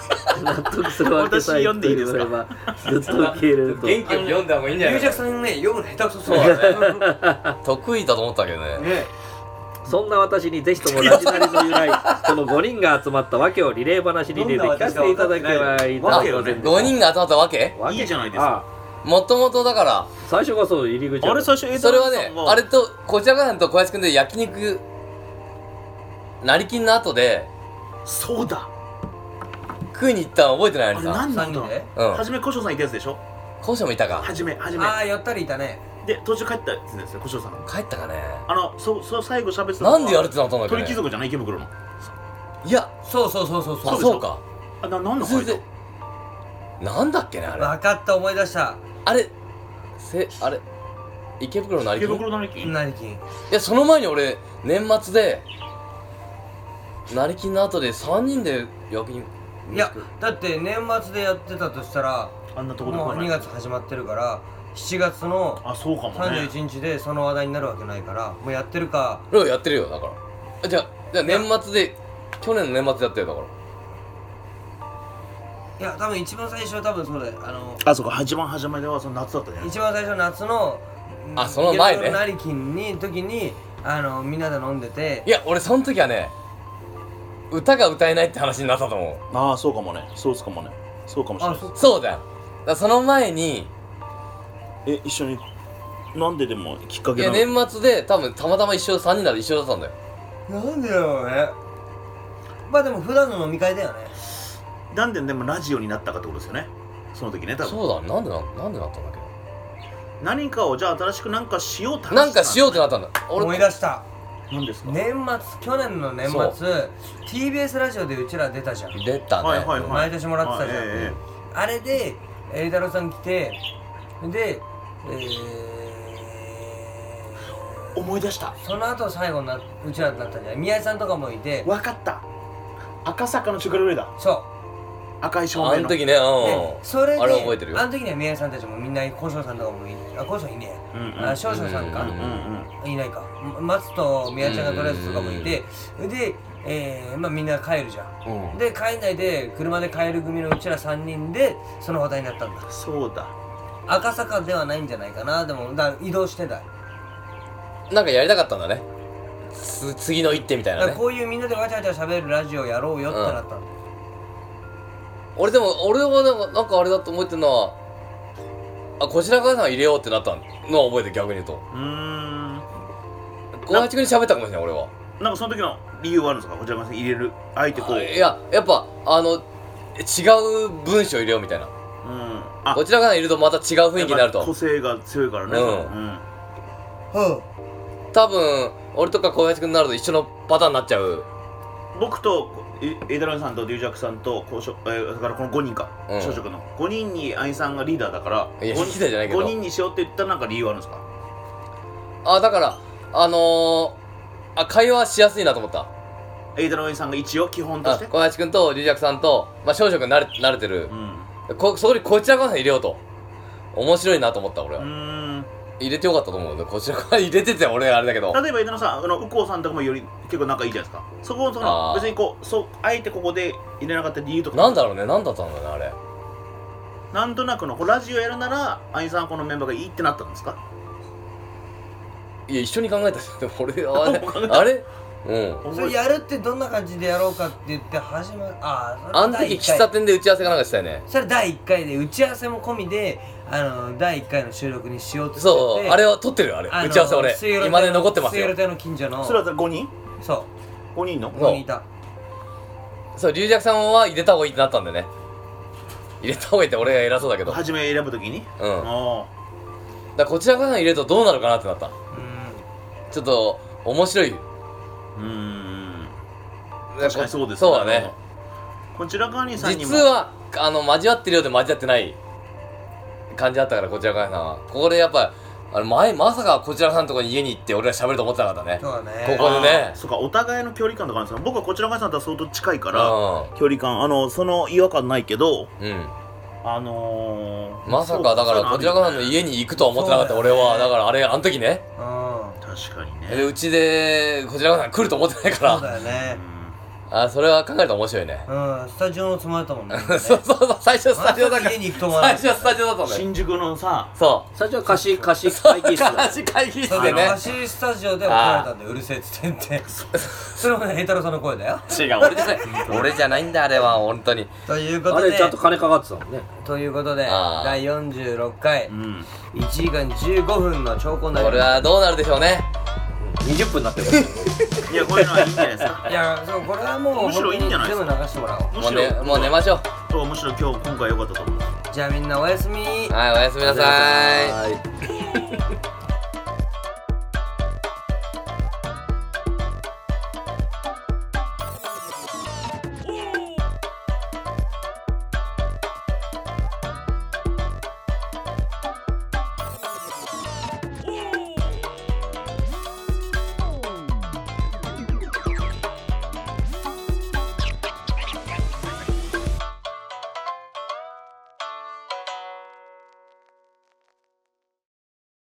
納得するわけさえ私読んでいいですか？ ずっと受け入れると元気よく読んだ方がいいんじゃない龍尺さんね読むの下手くそそうだね得意だと思ったけどねねそんな私にぜひともラジナリの由来このごにんが集まったわけをリレー話に入れて聞かせていただければいいと思いませんでごにんが集まったわけわけいいじゃないですか。 もともとだから最初がそう入り口あれ最初それはねあれとこちらがさんと小林くんで焼肉成金の後でそうだ。 食いに行ったの覚えてないあれのさ何なんだ。 さんにんでうんはじめ古生さんいたやつでしょ。 校舎もいたかはじめはじめああ寄ったりいたねで途中帰ったやつですよ古生さん。 帰ったかねあのそそ最後喋ってたのはなんでやるってなったんだっけね鳥貴族じゃない池袋の。 いやそうそうそうそうそうでしょあそうかあななんのそれでなんだっけねあれ分かった思い出したあれせあれ池袋の成池金袋の駅。 成金いやその前に俺年末で成金の後でさんにんで焼肉いやだって年末でやってたとしたらあんなとこでもうにがつ始まってるからしちがつのあそうかもね。 さんじゅういちにちでその話題になるわけないからもうやってるかうんやってるよだからあじゃあじゃあ年末で去年の年末やってるだからいや多分一番最初は多分そうだよあのあそうか一番始まりはその夏だったね。 一番最初夏のあその前ね成金に時にあのみんなで飲んでていや俺その時はね歌が歌えないって話になったと思うああそうかもね。そうですかもね。そうかもしれないあそそうだよだからその前にえ一緒になんででもきっかいやけなの。 年末で多分たまたま一緒さんにんなら一緒だったんだよなんでだろうねまあでも普段の飲み会だよねなんででもラジオになったかってことですよね。その時ね多分。 そうだなんでななんでなったんだっけ何かをじゃあ新しくなんかしようって話なんかしようってなったんだ思い俺出した何ですか。 年末去年の年末 ティービーエス ラジオでうちら出たじゃん出たね、 はいはいはい。 毎年もらってたじゃんあえあれで栄太郎さん来てでえーえ思い出した。 その後最後になうちらだったじゃん宮井さんとかもいてわかった。赤坂の中華料理だ。 そう赤い照明の。 あの時ねうんでそれであれ覚えてるよあの時には宮井さんたちもみんな古生さんとかもいあ古生いねうんうんえあ少々さんかうんうんうん。 いないか松と宮ちゃんがとりあえずとかもいてで、えー、まあみんな帰るじゃんうんで帰んないで車で帰る組のうちらさんにんでその話題になったんだそうだ。 赤坂ではないんじゃないかなでもだから移動してたなんかやりたかったんだねつ次の一手みたいなねだからこういうみんなでわちゃわちゃ喋るラジオやろうよってなったんだ、 俺でも俺はなんかなんかあれだと思ってるのはあこちら側さん入れようってなったのは覚えてる逆に言うとうーん。 小八君に喋ったかもしれない俺はなんかその時の理由はあるんですか。こちらが入れるあえてこう。 あいややっぱあの違う文章入れようみたいなうん。あこちら側さんいるとまた違う雰囲気になると個性が強いからね。 うんうん。 うん多分俺とか小林君になると一緒のパターンになっちゃう僕とえエイダランさんとデュージャクさんとこうしょ、えーだからこのごにんか、 うん小食のごにんにアイさんがリーダーだからいやごリーダーじゃないけどごにんにしようって言ったらなんか理由あるんですか。 あだからあのー、あ会話しやすいなと思ったエイダランさんが一応基本とあして小林君と龍尺さんとまあ少々君慣れ慣れてるうんこそこにこちら側さん入れようと面白いなと思った俺うは、 ーん。 入れてよかったと思うこちら側入れてて俺あれだけど例えばエイダランさんあの右近さんとかもより結構仲いいじゃないですか。そこをそのあー別にこうそうあえてここで入れなかった理由とかなんだろうねなんだったんだろうねあれなんとなくのこうラジオやるならアイさんこのメンバーがいいってなったんですか。 いや一緒に考えたしでも俺あれ考えたあれうんそれやるってどんな感じでやろうかって言って始まるあああの時喫茶店で打ち合わせかなんかしたよねそれだいいっかいで打ち合わせも込みであのだいいっかいの収録にしようってそうあれは撮ってるよあれあの打ち合わせ俺水路亭今で残ってますよ水路亭の近所のそれはごにんそごにんのうここにいたそう龍尺さんは入れた方がいいってなったんでね入れた方がいいって俺が偉そうだけどうんだか初め選ぶときにあらこちら側さん入れるとどうなるかなってなったうんちょっと面白いあうーん確かにそうですそうだねこちら側にさんにも実はあの交わってるようで交わってない感じだったからこちら側さんはここでやっぱあの前まさかこちらさんのとこに家に行って俺ら喋ると思ってなかったねそうだねここでねあーそうかお互いの距離感とかあるんですか。僕はこちら側さんとは相当近いからう距離感あのその違和感ないけどんうんあのー、 まさかだからこちら側さんの家に行くとは思ってなかった俺そうだよねはだからあれあの時ねうん確かにでねうちでこちら側さん来ると思ってないかそうらだよねあ、それは考えると面白いね。 うんスタジオのつもりだったもんねそうそうそう、最初スタジオだけまさか家に行くと思わなかった最初スタジオだったもんね。 新宿のさ、 そ最初は貸し貸う。 し会議室だ貸し会議室でね。 貸しスタジオで怒られたんでうるせえっつってんてそれもね平太郎さんの声だよ違う、俺じゃない。俺じゃないんだ、あれは、本当に。 ということであれちゃんと金かかってたもんね。 ということであーだいよんじゅうろっかいうんいちじかんじゅうごふんの長考になりこれまはどうなるでしょうね。 にじゅっぷんになってるいやこういうのはいいんじゃないですか。 すいやそうこれはもうむしろいいんじゃないですか本当に全部流してもらおうもうね、もう寝ましょそうむしろ今日今回良かったと思う。 じゃあみんなおやすみう。はい、おやすみなさい。 はい